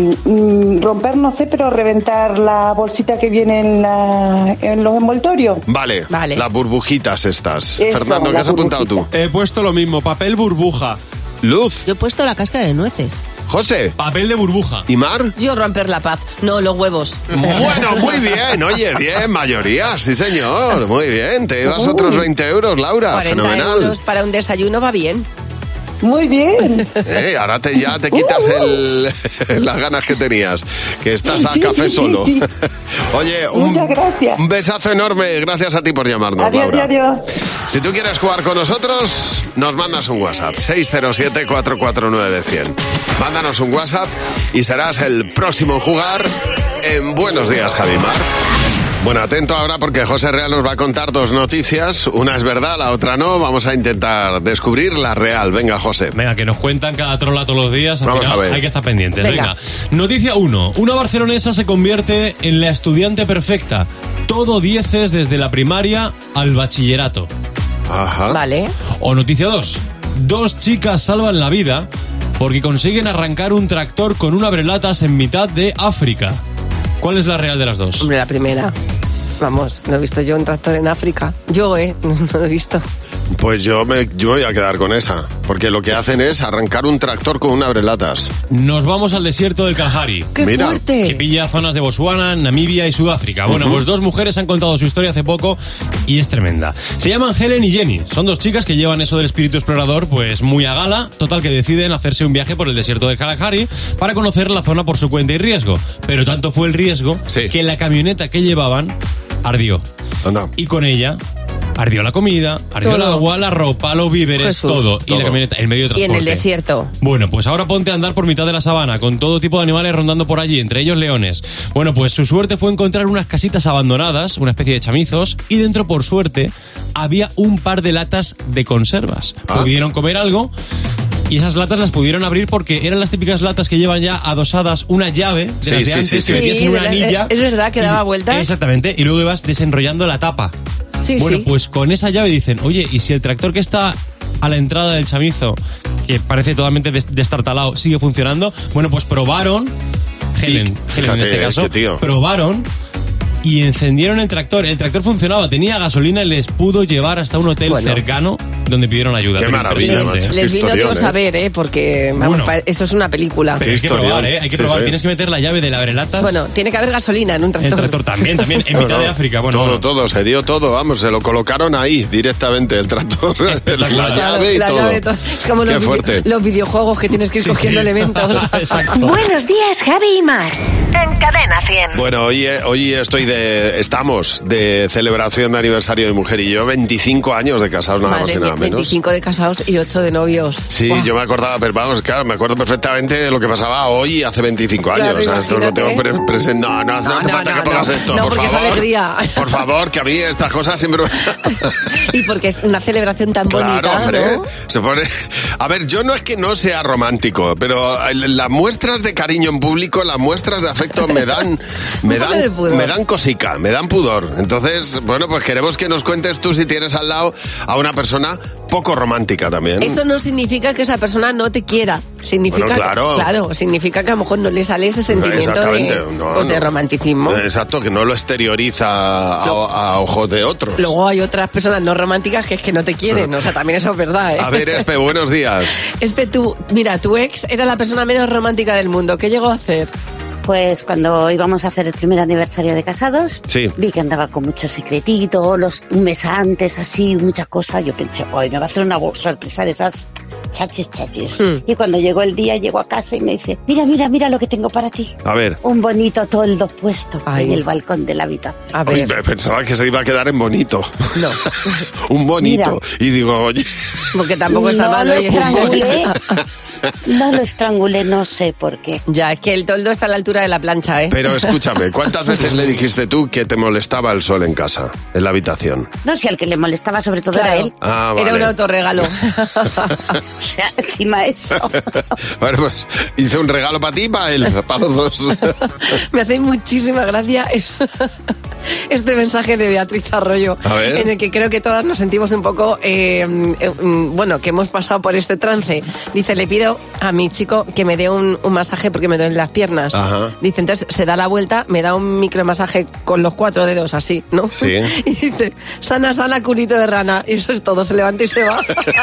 mm, romper no sé, pero reventar la bolsita que viene en, la, en los envoltorios. Vale, Vale. las burbujitas estas. Eso, Fernando, ¿qué la has apuntado tú? He puesto lo mismo, papel burbuja. Luz, Yo he puesto la cáscara de nueces. José Papel de burbuja. y Mar. Yo romper la paz. No, los huevos. Bueno, muy bien, oye, bien, mayoría, sí señor, muy bien, te llevas otros veinte euros, Laura, cuarenta fenomenal. euros para un desayuno va bien. Muy bien. Eh, ahora te, ya te quitas el, las ganas que tenías, que estás a Sí, café sí, solo. sí. Oye, un, Muchas gracias. un besazo enorme, gracias a ti por llamarnos, Adiós, Laura. adiós. Si tú quieres jugar con nosotros, nos mandas un WhatsApp, seis cero siete, cuatro cuatro nueve, cien. Mándanos un WhatsApp y serás el próximo en jugar en Buenos Días, Javimar. Bueno, atento ahora porque José Real nos va a contar dos noticias. Una es verdad, la otra no. Vamos a intentar descubrir la real. Venga, José. Venga, que nos cuentan cada trola todos los días. Al Vamos final a ver. hay que estar pendientes. Venga. Venga. Noticia uno. Una barcelonesa se convierte en la estudiante perfecta. Todo dieces desde la primaria al bachillerato. Ajá. Vale. O noticia dos. Dos chicas salvan la vida porque consiguen arrancar un tractor con un abrelatas en mitad de África. ¿Cuál es la real de las dos? Hombre, la primera. Vamos, no he visto yo un tractor en África. Yo, ¿eh? No, no lo he visto. Pues yo me, yo me voy a quedar con esa. Porque lo que hacen es arrancar un tractor con un abrelatas. Nos vamos al desierto del Kalahari. ¡Qué Mira, fuerte! Que pilla zonas de Botsuana, Namibia y Sudáfrica. Bueno, Ujú. pues dos mujeres han contado su historia hace poco y es tremenda. Se llaman Helen y Jenny. Son dos chicas que llevan eso del espíritu explorador pues muy a gala. Total, que deciden hacerse un viaje por el desierto del Kalahari para conocer la zona por su cuenta y riesgo. Pero tanto fue el riesgo Sí. que la camioneta que llevaban ardió. Anda. Y con ella ardió la comida, ardió el Todo. agua, la ropa, los víveres, Jesús. todo. Y Todo. la camioneta, el medio de Y en transporte. el desierto. Bueno, pues ahora ponte a andar por mitad de la sabana, con todo tipo de animales rondando por allí, entre ellos leones. Bueno, pues su suerte fue encontrar unas casitas abandonadas, una especie de chamizos, y dentro, por suerte, había un par de latas de conservas. Ah. Pudieron comer algo, y esas latas las pudieron abrir porque eran las típicas latas que llevan ya adosadas una llave de Sí, las de sí, antes, sí, sí. que metías Sí, en una de la- anilla. es verdad que y- daba vueltas. Exactamente, y luego ibas desenrollando la tapa. Sí, Bueno, sí. pues con esa llave dicen, oye, ¿y si el tractor que está a la entrada del chamizo que parece totalmente des- destartalado, sigue funcionando. Bueno, pues probaron, Helen, Y, Helen en este fíjate, caso, qué tío. probaron y encendieron el tractor. El tractor funcionaba, tenía gasolina y les pudo llevar hasta un hotel Bueno. cercano donde pidieron ayuda. Qué maravilla, Impresionante, macho. ¿eh? Les vino Dios a ver, ¿eh? Porque vamos, Bueno. pa- esto es una película. Pero hay que historión. probar, ¿eh? Hay que Sí, probar. sí. Tienes que meter la llave de la abrelatas. Bueno, tiene que haber gasolina en un tractor. El tractor también, también, en mitad No, no. de África. Bueno, todo, bueno. todo, se dio todo, vamos, se lo colocaron ahí directamente, el tractor, la Claro, llave y La todo. llave, todo. Es como Qué los, fuerte. vide- los videojuegos que tienes que ir Sí, cogiendo sí. elementos. Exacto. Buenos días, Javi y Mar. En Cadena cien. Bueno, hoy, eh, hoy estoy de, estamos de celebración de aniversario de mi mujer y yo, veinticinco años de casados, nada más Madre y mía, nada menos. veinticinco de casados y ocho de novios. Sí, Buah. yo me acordaba, pero vamos, claro, me acuerdo perfectamente de lo que pasaba hoy hace veinticinco años. Claro, o sea, esto lo imagínate. tengo pre- presente. No, no, no, No, hace no, falta no, que pongas no. esto, No, por porque es favor. alegría. Por favor, que a mí estas cosas siempre me... Y porque es una celebración tan Claro, bonita, hombre. ¿no? Se pone... A ver, yo no es que no sea romántico, pero las muestras de cariño en público, las muestras de afecto me dan, me Un poco de dan, pudor. me dan cosica, me dan pudor. Entonces, bueno, pues queremos que nos cuentes tú si tienes al lado a una persona poco romántica también. Eso no significa que esa persona no te quiera. Significa Bueno, claro. que, claro, significa que a lo mejor no le sale ese sentimiento Exactamente, de, no, pues, de no. romanticismo. Exacto, que no lo exterioriza a, a ojos de otros. Luego hay otras personas no románticas que es que no te quieren. O sea, también eso es verdad, ¿eh? A ver, Espe, buenos días. Espe, tú, mira, tu ex era la persona menos romántica del mundo. ¿Qué llegó a hacer? Pues cuando íbamos a hacer el primer aniversario de casados, Sí. vi que andaba con mucho secretito, los, un mes antes, así, muchas cosas. Yo pensé, hoy me va a hacer una sorpresa de esas chachis, chachis. Hmm. Y cuando llegó el día, llegó a casa y me dice, mira, mira, mira lo que tengo para ti. A ver. Un bonito toldo puesto Ay. en el balcón de la habitación. A Uy, ver, pensaba que se iba a quedar en bonito. no, Un bonito. Y digo, oye, porque tampoco está no mal. lo oye. estrangulé, no lo estrangulé, no sé por qué. Ya, es que el toldo está a la altura de la plancha, ¿eh? pero escúchame, ¿cuántas veces le dijiste tú que te molestaba el sol en casa, en la habitación? No sé, al que le molestaba sobre todo Claro. era él. Ah, Era vale. un autorregalo. O sea, encima eso. Bueno, pues hice un regalo para ti y para él, para los dos. Me hace muchísima gracia este mensaje de Beatriz Arroyo, A ver. en el que creo que todas nos sentimos un poco, eh, eh, mm, bueno, que hemos pasado por este trance. Dice, le pido a mi chico que me dé un, un masaje porque me duelen las piernas. Ajá. Dice, entonces se da la vuelta, me da un micromasaje con los cuatro dedos así, ¿no? Sí. Y dice, sana, sana, culito de rana. Y eso es todo, se levanta y se va.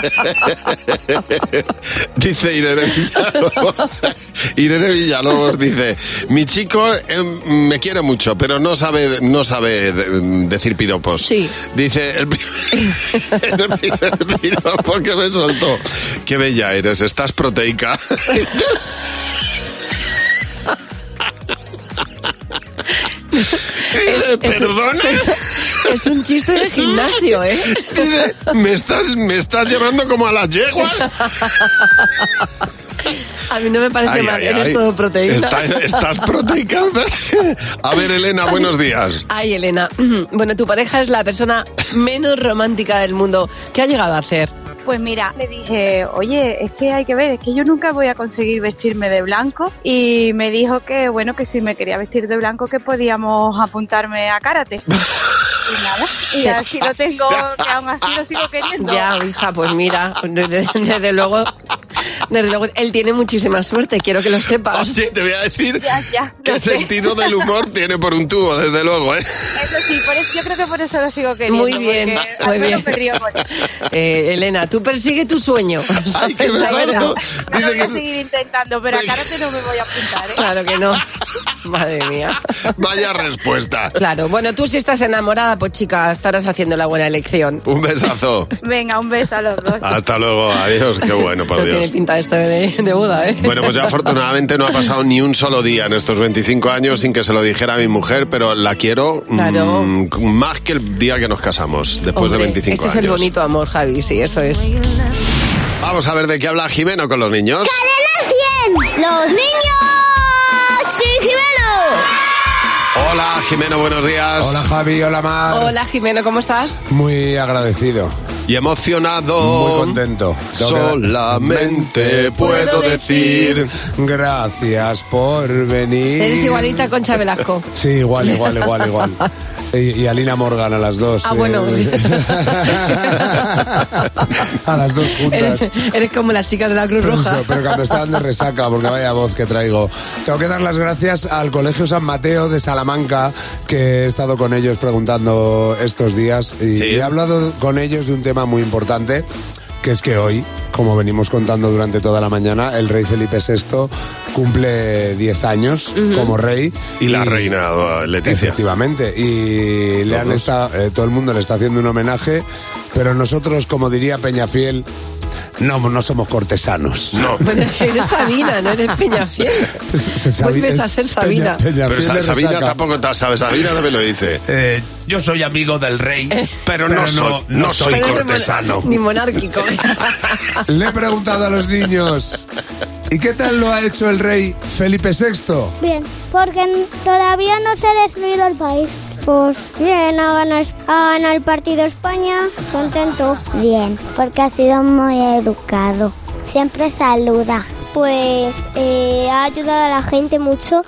Dice Irene Villalobos. Irene Villalobos dice, mi chico eh, me quiere mucho, pero no sabe, no sabe de- decir piropos. Sí. Dice, el, pri- el primer piropo que me soltó. Qué bella eres, estás proteica. Es- ¿Perdona? Es un chiste de gimnasio, ¿eh? Dice, ¿me estás, me estás llevando como a las yeguas? A mí no me parece Ay, mal, ay, eres ay. todo proteína. Está- estás proteica. A ver, Elena, buenos días. Ay, Elena. Bueno, tu pareja es la persona menos romántica del mundo. ¿Qué ha llegado a hacer? Pues mira, le dije, oye, es que hay que ver, es que yo nunca voy a conseguir vestirme de blanco. Y me dijo que, bueno, que si me quería vestir de blanco, que podíamos apuntarme a karate. Y nada, y así lo tengo, que aún así lo sigo queriendo. Ya, hija, pues mira, desde, desde luego, desde luego, él tiene muchísima suerte, quiero que lo sepas. Oye, te voy a decir Ya, ya, qué lo sé. sentido del humor tiene por un tubo, desde luego, ¿eh? Eso sí, por eso, yo creo que por eso lo sigo queriendo. Muy bien, porque muy al menos bien. me río con él. Eh, Elena, tú persigue tu sueño. Ay, que me Está acuerdo. bueno. Lo Dice voy a que seguir intentando, pero a karate no me voy a apuntar, ¿eh? Claro que no. Madre mía. vaya respuesta. Claro, bueno, tú si estás enamorada, pues chica, estarás haciendo la buena elección. Un besazo. Venga, un beso a los dos. Hasta luego, adiós. Qué bueno, por No tiene Dios. pinta esto de, de boda, ¿eh? Bueno, pues ya afortunadamente no ha pasado ni un solo día en estos veinticinco años sin que se lo dijera a mi mujer, pero la quiero Claro. mm, más que el día que nos casamos, después Hombre, de veinticinco ese años. es el bonito amor, Javi, sí, eso es. Vamos a ver de qué habla Jimeno con los niños. ¡Cadena cien! ¡Los niños! ¡Sí, Jimeno! Hola, Jimeno, buenos días. Hola Javi, hola Mar. Hola, Jimeno, ¿cómo estás? Muy agradecido. Y emocionado. Muy contento. Tengo que dar- Solamente puedo decir. Gracias por venir. Eres igualita a Concha Velasco. Sí, igual, igual, igual, igual. Y, y a Lina Morgan, a las dos. Ah, bueno. Eh, a las dos juntas. Eres, eres como las chicas de la Cruz Pero, Roja. eso, pero cuando estaban de resaca, porque vaya voz que traigo. Tengo que dar las gracias al Colegio San Mateo de Salamanca, que he estado con ellos preguntando estos días. Y Sí. he hablado con ellos de un tema muy importante, que es que hoy, como venimos contando durante toda la mañana, el rey Felipe sexto cumple diez años Ujú. como rey. Y la reina Leticia. Efectivamente. Y le han Todos. estado, eh, todo el mundo le está haciendo un homenaje, pero nosotros, como diría Peñafiel, no, no somos cortesanos. No. Bueno, eres Sabina, no eres Peñafiel. Vuelves a ser Sabina. Pero Sa- Sabina tampoco ta- sabe, Sabina también lo dice. Eh, yo soy amigo del rey, pero no soy- no soy Pero no es cortesano. Ni monárquico. Le he preguntado a los niños, ¿y qué tal lo ha hecho el rey Felipe sexto? Bien, porque n- todavía no se ha destruido el país. Pues bien, ha ganado, ha ganado el partido España, contento. Bien, porque ha sido muy educado. Siempre saluda. Pues eh, ha ayudado a la gente mucho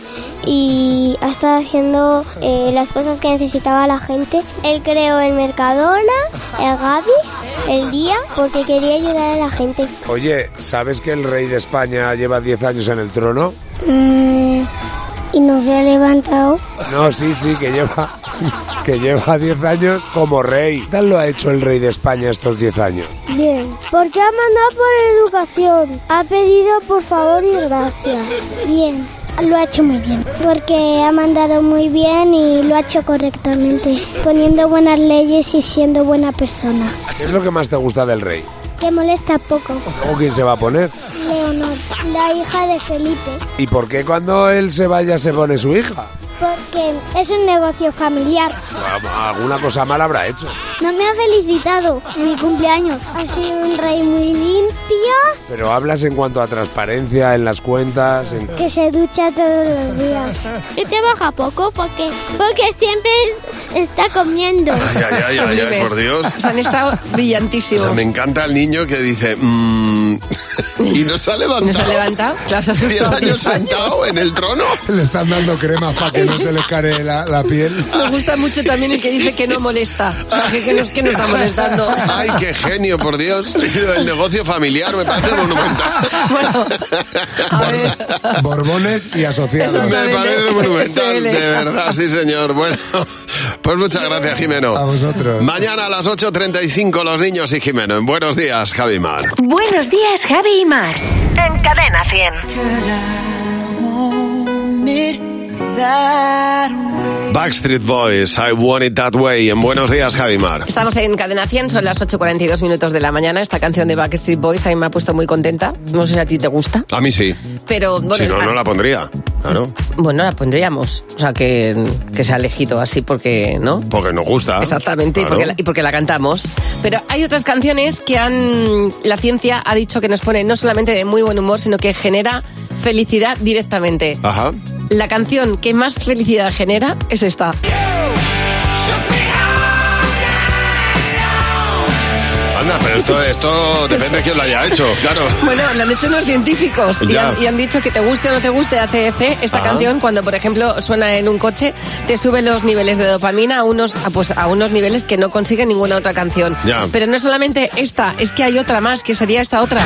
y ha estado haciendo eh, las cosas que necesitaba la gente. Él creó el Mercadona, el Gadis, el Día, porque quería ayudar a la gente. Oye, ¿sabes que el rey de España lleva diez años en el trono? Mm, y no se ha levantado. No, sí, sí, que lleva, que lleva diez años como rey. ¿Qué tal lo ha hecho el rey de España estos diez años? Bien, porque ha mandado por educación. Ha pedido por favor y gracias. Bien, lo ha hecho muy bien. Porque ha mandado muy bien y lo ha hecho correctamente. Poniendo buenas leyes y siendo buena persona. ¿Qué es lo que más te gusta del rey? Que molesta poco. ¿O quién se va a poner? Leonor, la hija de Felipe. ¿Y por qué cuando él se vaya se pone su hija? Porque es un negocio familiar. Alguna cosa mala habrá hecho. No me ha felicitado en mi cumpleaños. Ha sido un rey muy limpio, Pero hablas en cuanto a transparencia en las cuentas. En... que se ducha todos los días. Y trabaja poco porque, porque siempre está comiendo. Ay, ay, ay, ay, ay, por Dios. O sea, han estado O brillantísimos. sea, me encanta el niño que dice mmm, y no se ha levantado. ¿No se ha levantado? ¿Te has asustado? Diez años diez años. sentado en el trono. Le están dando cremas para que no se le care la, la piel. Me gusta mucho también el que dice que no molesta. O sea, que, que, no, que no está molestando. Ay, qué genio, por Dios. El negocio familiar me parece monumental. Borbones y asociados. Me parece monumental, de verdad, sí señor. Bueno, pues muchas gracias, Jimeno. A vosotros. Mañana a las ocho treinta y cinco los niños y Jimeno. En Buenos Días, Javi Mar. Buenos días, Javi y Mar. En Cadena cien. Backstreet Boys, I Want It That Way. En Buenos Días, Javi Mar. Estamos en Cadena cien, son las ocho cuarenta y dos minutos de la mañana. Esta canción de Backstreet Boys a mí me ha puesto muy contenta. No sé si a ti te gusta, A mí sí. pero bueno, Si no, no la pondría. Claro. bueno, la pondríamos. O sea, que, que se ha elegido así porque, ¿no? Porque nos gusta. Exactamente, y, Claro. porque la, y porque la cantamos. Pero hay otras canciones que han la ciencia ha dicho que nos pone no solamente de muy buen humor, sino que genera felicidad directamente. Ajá. La canción que más felicidad genera es esta. Anda, pero esto, esto depende de quién lo haya hecho, claro. Bueno, lo han hecho unos científicos y Ya. han, y han dicho que te guste o no te guste A C D C, esta Ah. canción, cuando por ejemplo suena en un coche, te sube los niveles de dopamina a unos, a, pues, a unos niveles que no consigue ninguna otra canción. Ya. Pero no solamente esta, es que hay otra más, que sería esta otra.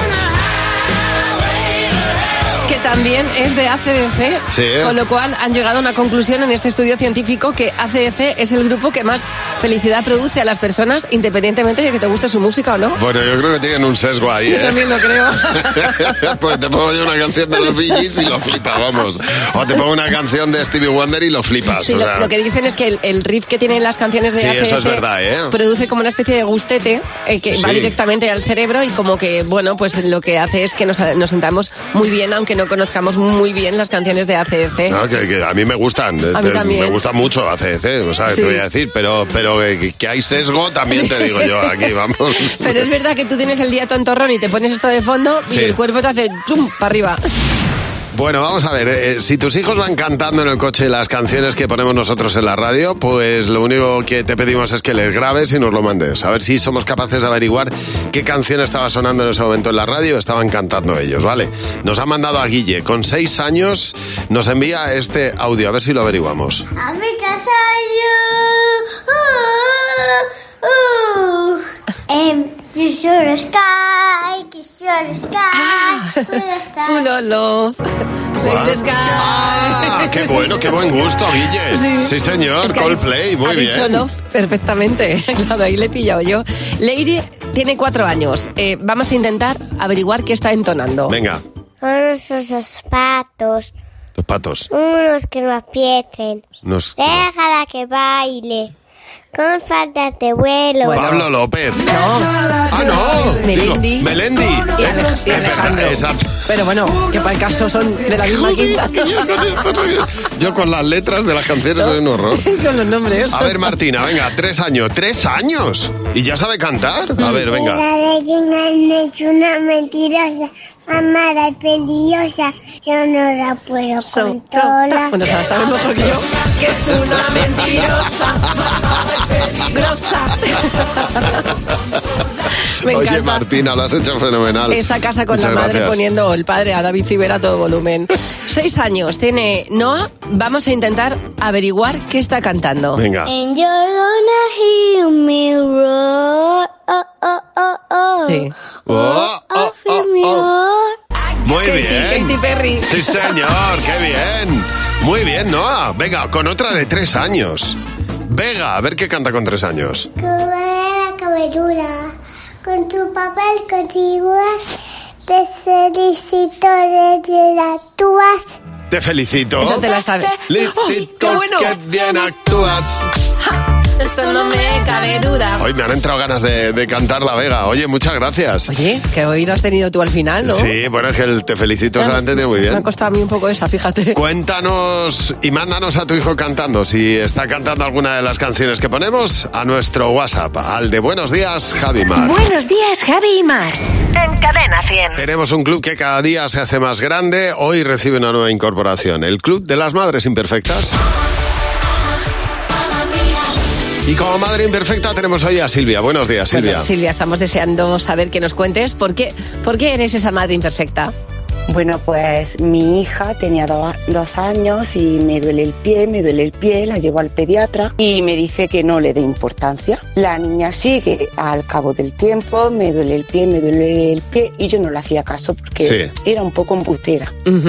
Que también es de A C D C, Sí. con lo cual han llegado a una conclusión en este estudio científico que A C D C es el grupo que más felicidad produce a las personas, independientemente de que te guste su música o no. Bueno, yo creo que tienen un sesgo ahí, Yo ¿eh? también lo creo. Pues te pongo yo una canción de los Bee Gees y lo flipas, vamos. O te pongo una canción de Stevie Wonder y lo flipas. Sí, o lo, sea. lo que dicen es que el, el riff que tienen las canciones de Sí, A C D C eso es verdad, ¿eh? produce como una especie de gustete eh, que va Sí. directamente al cerebro y como que, bueno, pues lo que hace es que nos, nos sentamos muy bien, aunque no conozcamos muy bien las canciones de A C D C. No, que, que a mí me gustan. A mí también. Me gusta mucho A C D C, ¿sabes? Sí. Te voy a decir, pero, pero que, que hay sesgo también te digo yo aquí, vamos. Pero es verdad que tú tienes el día tontorrón y te pones esto de fondo Sí. y el cuerpo te hace chum para arriba. Bueno, vamos a ver, eh, si tus hijos van cantando en el coche las canciones que ponemos nosotros en la radio, pues lo único que te pedimos es que les grabes y nos lo mandes. A ver si somos capaces de averiguar qué canción estaba sonando en ese momento en la radio o estaban cantando ellos, ¿vale? Nos han mandado a Guille, con seis años, nos envía este audio, a ver si lo averiguamos. Hazme caso, Uh, um, kiss your sky, kiss your sky, Full of love. Ah, qué bueno, qué buen gusto, Guille. Sí, sí señor, Es que ha Coldplay, dicho- muy ha bien. dicho love perfectamente. Claro, ahí le he pillado yo. Lady tiene cuatro años. Eh, vamos a intentar averiguar qué está entonando. Venga, Con esos patos, los patos. unos que no aprieten. Nos... Déjala que baile. Con faldas de vuelo. Pablo López. Ah, no. Melendi. Digo, Melendi. Y Ale- y Alejandro. Exacto. Pero bueno, que para el caso son de la misma quinta. Yo con, esto soy- yo con las letras de las canciones soy un horror. Con los nombres. A ver, Martina, venga, tres años. ¿Tres años? ¿Y ya sabe cantar? A ver, venga. La leyenda es una mentirosa, amada y peligrosa. Yo no la puedo controlar. Bueno, se la sabe mejor que yo. Que es una mentirosa. Grosa. Me Oye, encanta. Martina, lo has hecho fenomenal. Esa casa con Muchas la madre gracias. poniendo el padre a David Civera a todo volumen. Seis años tiene Noah. Vamos a intentar averiguar qué está cantando. Venga. And you're gonna hear me roar. Oh, oh, oh, oh. Sí. Oh, oh, Feel me roar. Muy Katy, bien. Katy Perry. Sí, señor, qué bien. Muy bien, Noah. Venga, con otra de tres años. Vega, a ver qué canta con tres años. Con la cabellura, con tu papel continúas, te felicito desde las tuas. Te felicito. Esa te la sabes. Felicito, ¡Ay, qué bueno! que bien actúas. Eso no me cabe duda. Hoy me han entrado ganas de, de cantar la Vega. Oye, muchas gracias. Oye, qué oído has tenido tú al final, ¿no? Sí, bueno, es que el te felicito se lo ha entendido muy Me ha bien. costado a mí un poco esa, fíjate. Cuéntanos y mándanos a tu hijo cantando. Si está cantando alguna de las canciones que ponemos, a nuestro WhatsApp, al de Buenos Días, Javi Mar. Buenos días, Javi y Mar. En Cadena cien. Tenemos un club que cada día se hace más grande. Hoy recibe una nueva incorporación, el Club de las Madres Imperfectas. Y como madre imperfecta tenemos hoy a Silvia. Buenos días, Silvia. Bueno, Silvia, estamos deseando saber que nos cuentes por qué, por qué eres esa madre imperfecta. Bueno, pues mi hija tenía do- dos años y me duele el pie, me duele el pie, la llevo al pediatra y me dice que no le dé importancia. La niña sigue al cabo del tiempo, me duele el pie, me duele el pie y yo no le hacía caso porque Sí. era un poco embustera.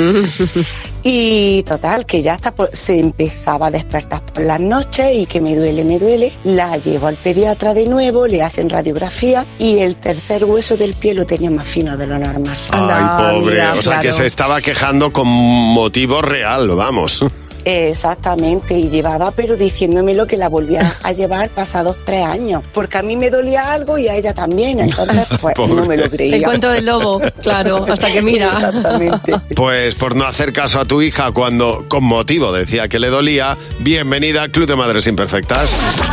Y total, que ya hasta por- se empezaba a despertar por las noches y que me duele, me duele. La llevo al pediatra de nuevo, le hacen radiografía y el tercer hueso del pie lo tenía más fino de lo normal. Ay, pobre. o sea, que se estaba quejando con motivo real, vamos. Exactamente, y llevaba pero diciéndomelo que la volvía a llevar pasados tres años, porque a mí me dolía algo y a ella también, entonces pues no me lo creía. El cuento del lobo, claro, hasta que mira. Exactamente. Pues por no hacer caso a tu hija cuando con motivo decía que le dolía, bienvenida al Club de Madres Imperfectas.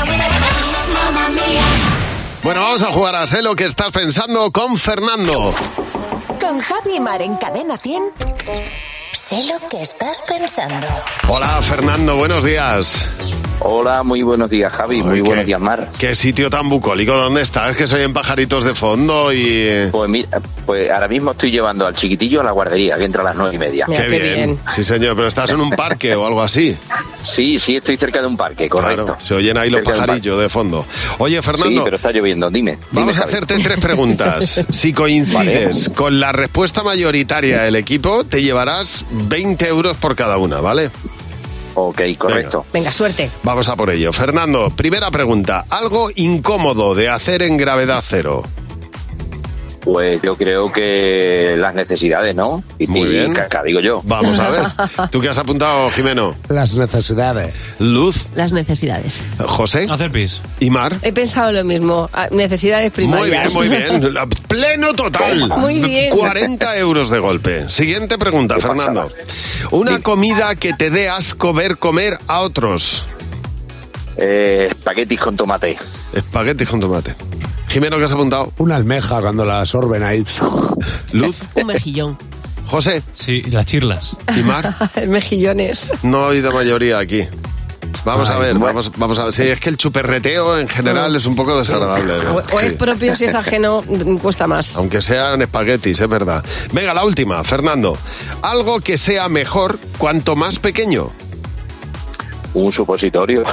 Bueno, vamos a jugar a Sé lo que estás pensando con Fernando. Con Javi y Mar en Cadena cien. Sé lo que estás pensando. Hola, Fernando, buenos días. Hola, muy buenos días, Javi. Muy Ay, buenos qué- días, Mar. Qué sitio tan bucólico, ¿dónde estás? Que soy en Pajaritos de Fondo y... Pues mira, pues ahora mismo estoy llevando al chiquitillo a la guardería, que entra a las nueve y media. Qué bien. Sí, señor, pero estás en un parque o algo así. Sí, sí, estoy cerca de un parque, correcto. Claro, se oyen ahí los Cerca de un pajarillos de fondo. Oye, parque. Sí, Fernando, pero está lloviendo, dime. vamos dime, a Javi. hacerte tres preguntas. Si coincides con la respuesta mayoritaria del equipo, te llevarás veinte euros por cada una, ¿vale? Ok, correcto. Venga, suerte. Vamos a por ello. Fernando, primera pregunta. Algo incómodo de hacer en gravedad cero. Pues yo creo que las necesidades, ¿no? Y, Muy y bien. caca, digo yo. Vamos a ver. ¿Tú qué has apuntado, Jimeno? Las necesidades. Luz. Las necesidades. José. Hacer pis. ¿Y Mar? He pensado lo mismo. Ah, Necesidades Muy bien, primarias. muy bien. La- Pleno total. Muy bien. cuarenta euros de golpe. Siguiente pregunta, Fernando. Una comida que te dé asco ver comer a otros. Eh, espaguetis con tomate. Espaguetis con tomate. Jimeno, ¿qué has apuntado? Una almeja cuando la sorben ahí. Luz. Un mejillón. José. Sí, las chirlas. ¿Y Mar? Mejillones. No ha habido mayoría aquí. Vamos a Ay, ver, bueno. vamos, vamos a ver. Sí, es que el chuperreteo en general es un poco desagradable. ¿no? O, o es Sí. propio, si es ajeno, mm, cuesta más. Aunque sean espaguetis, es verdad. Venga, la última, Fernando. Algo que sea mejor cuanto más pequeño. Un supositorio.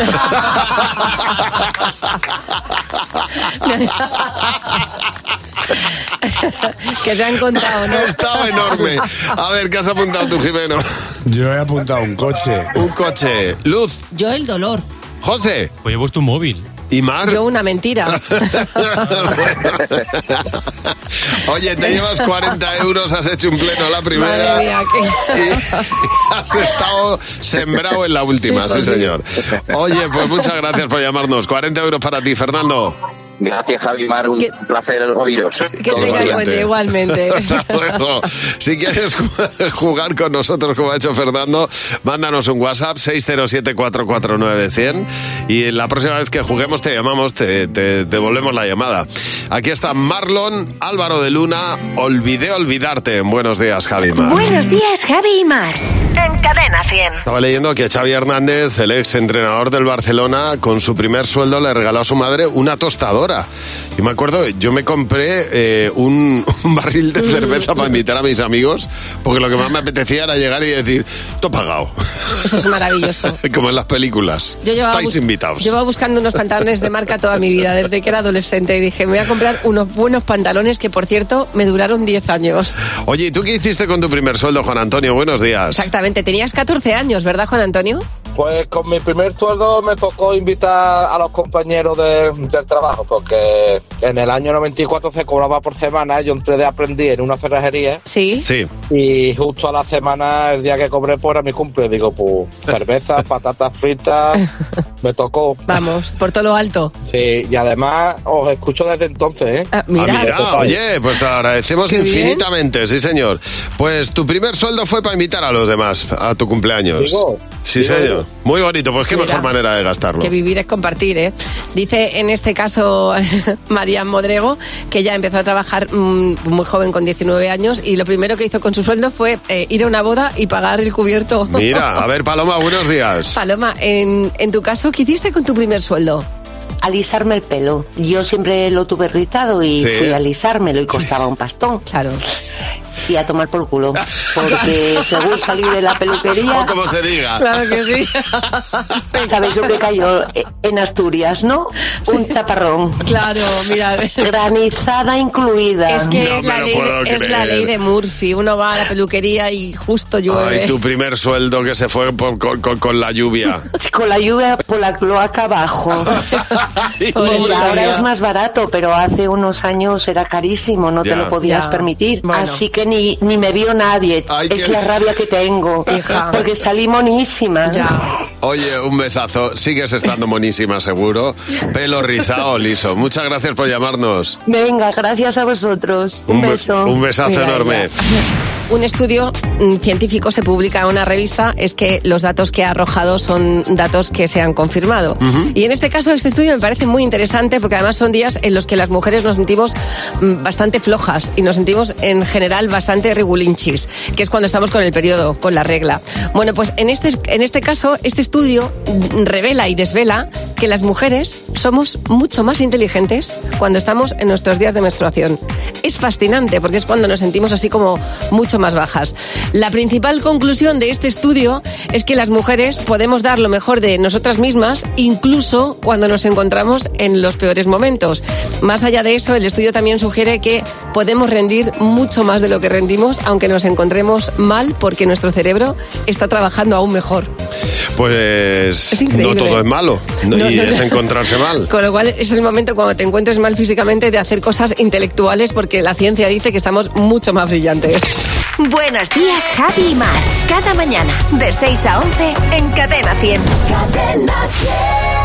Que te han contado, ¿no? Ha estado enorme. A ver, ¿qué has apuntado tú, Jimeno? Yo he apuntado un coche. Un coche. Luz. Yo el dolor. José. Pues he puesto un móvil. ¿Y Mar? Yo una mentira. Oye, te llevas cuarenta euros, has hecho un pleno la primera. Madre mía, qué... Y has estado sembrado en la última, sí, Sí, pues sí. señor. Oye, pues muchas gracias por llamarnos. cuarenta euros para ti, Fernando. Gracias, Javi Mar, un Que- placer oíros. Que tenga buen día igualmente. Hasta luego. Si quieres ju- jugar con nosotros como ha hecho Fernando, mándanos un WhatsApp seis cero siete, cuatro cuatro nueve, cien y la próxima vez que juguemos te llamamos, te, te devolvemos la llamada. Aquí está Marlon, Álvaro de Luna, Olvidé olvidarte. Buenos días, Javi Mar. Buenos días, Javi y Mar. En Cadena cien. Estaba leyendo que Xavi Hernández, el ex entrenador del Barcelona, con su primer sueldo le regaló a su madre una tostadora. Y me acuerdo, yo me compré eh, un, un barril de cerveza para invitar a mis amigos, porque lo que más me apetecía era llegar y decir, todo pagado. Eso es maravilloso. Como en las películas. Yo llevaba Estáis bus- invitados. Llevaba buscando unos pantalones de marca toda mi vida, desde que era adolescente. Y dije, me voy a comprar unos buenos pantalones que, por cierto, me duraron diez años. Oye, ¿y tú qué hiciste con tu primer sueldo, Juan Antonio? Buenos días. Exactamente. Tenías catorce años, ¿verdad, Juan Antonio? Pues con mi primer sueldo me tocó invitar a los compañeros de- del trabajo, porque en el año noventa y cuatro se cobraba por semana. Yo entré de aprendiz en una cerrajería. Sí. Sí. Y justo a la semana, el día que cobré, pues era mi cumple. Digo, pues cerveza, patatas fritas, me tocó. Vamos, por todo lo alto. Sí, y además os escucho desde entonces, ¿eh? Ah, mira. Ah, mira, oye, pues te lo agradecemos Qué bien. infinitamente, sí señor. Pues tu primer sueldo fue para invitar a los demás a tu cumpleaños. Digo, sí, digo. señor. Muy bonito, pues qué Mira. mejor manera de gastarlo. Que vivir es compartir, ¿eh? Dice en este caso María Modrego que ya empezó a trabajar mmm, muy joven, con diecinueve años, y lo primero que hizo con su sueldo fue eh, ir a una boda y pagar el cubierto. Mira, a ver, Paloma, buenos días. Paloma, en, en tu caso, ¿qué hiciste con tu primer sueldo? Alisarme el pelo. Yo siempre lo tuve rizado y Sí. fui a alisármelo y costaba un pastón. Claro. Y a tomar por culo. Porque según salí de la peluquería... O como se diga. Claro que sí. ¿Sabéis lo que cayó en Asturias, no? Un chaparrón. Claro, mira. Granizada incluida. Es que No es, me la lo ley, puedo de- es la creer. ley de Murphy. Uno va a la peluquería y justo llueve. Ay, tu primer sueldo que se fue por- con, con- con la lluvia. Con la lluvia por la cloaca abajo. Y Pobre ahora María. es más barato, pero hace unos años era carísimo, no Ya. te lo podías Ya. permitir. Bueno. Así que ni, ni me vio nadie. Ay, es qué- la rabia que tengo. Hija. Porque salí monísima. Ya. Oye, un besazo. Sigues estando monísima, seguro. Pelo rizado, liso. Muchas gracias por llamarnos. Venga, gracias a vosotros. Un, be- beso. Un besazo Mira, enorme. Un estudio mm, científico se publica en una revista, es que los datos que ha arrojado son datos que se han confirmado. Y en este caso, este estudio me parece muy interesante porque además son días en los que las mujeres nos sentimos mm, bastante flojas y nos sentimos en general bastante regulinchis, que es cuando estamos con el periodo, con la regla. Bueno, pues en este, en este caso, este estudio mm, revela y desvela que las mujeres somos mucho más inteligentes cuando estamos en nuestros días de menstruación. Es fascinante porque es cuando nos sentimos así como mucho más bajas. La principal conclusión de este estudio es que las mujeres podemos dar lo mejor de nosotras mismas incluso cuando nos encontramos en los peores momentos. Más allá de eso, el estudio también sugiere que podemos rendir mucho más de lo que rendimos aunque nos encontremos mal porque nuestro cerebro está trabajando aún mejor. Pues Es no increíble. todo es malo. No- No, y no, es no. encontrarse mal. Con lo cual es el momento cuando te encuentres mal físicamente de hacer cosas intelectuales porque la ciencia dice que estamos mucho más brillantes. Buenos días, Javi y Mar. Cada mañana, de seis a once, en Cadena cien. Cadena cien.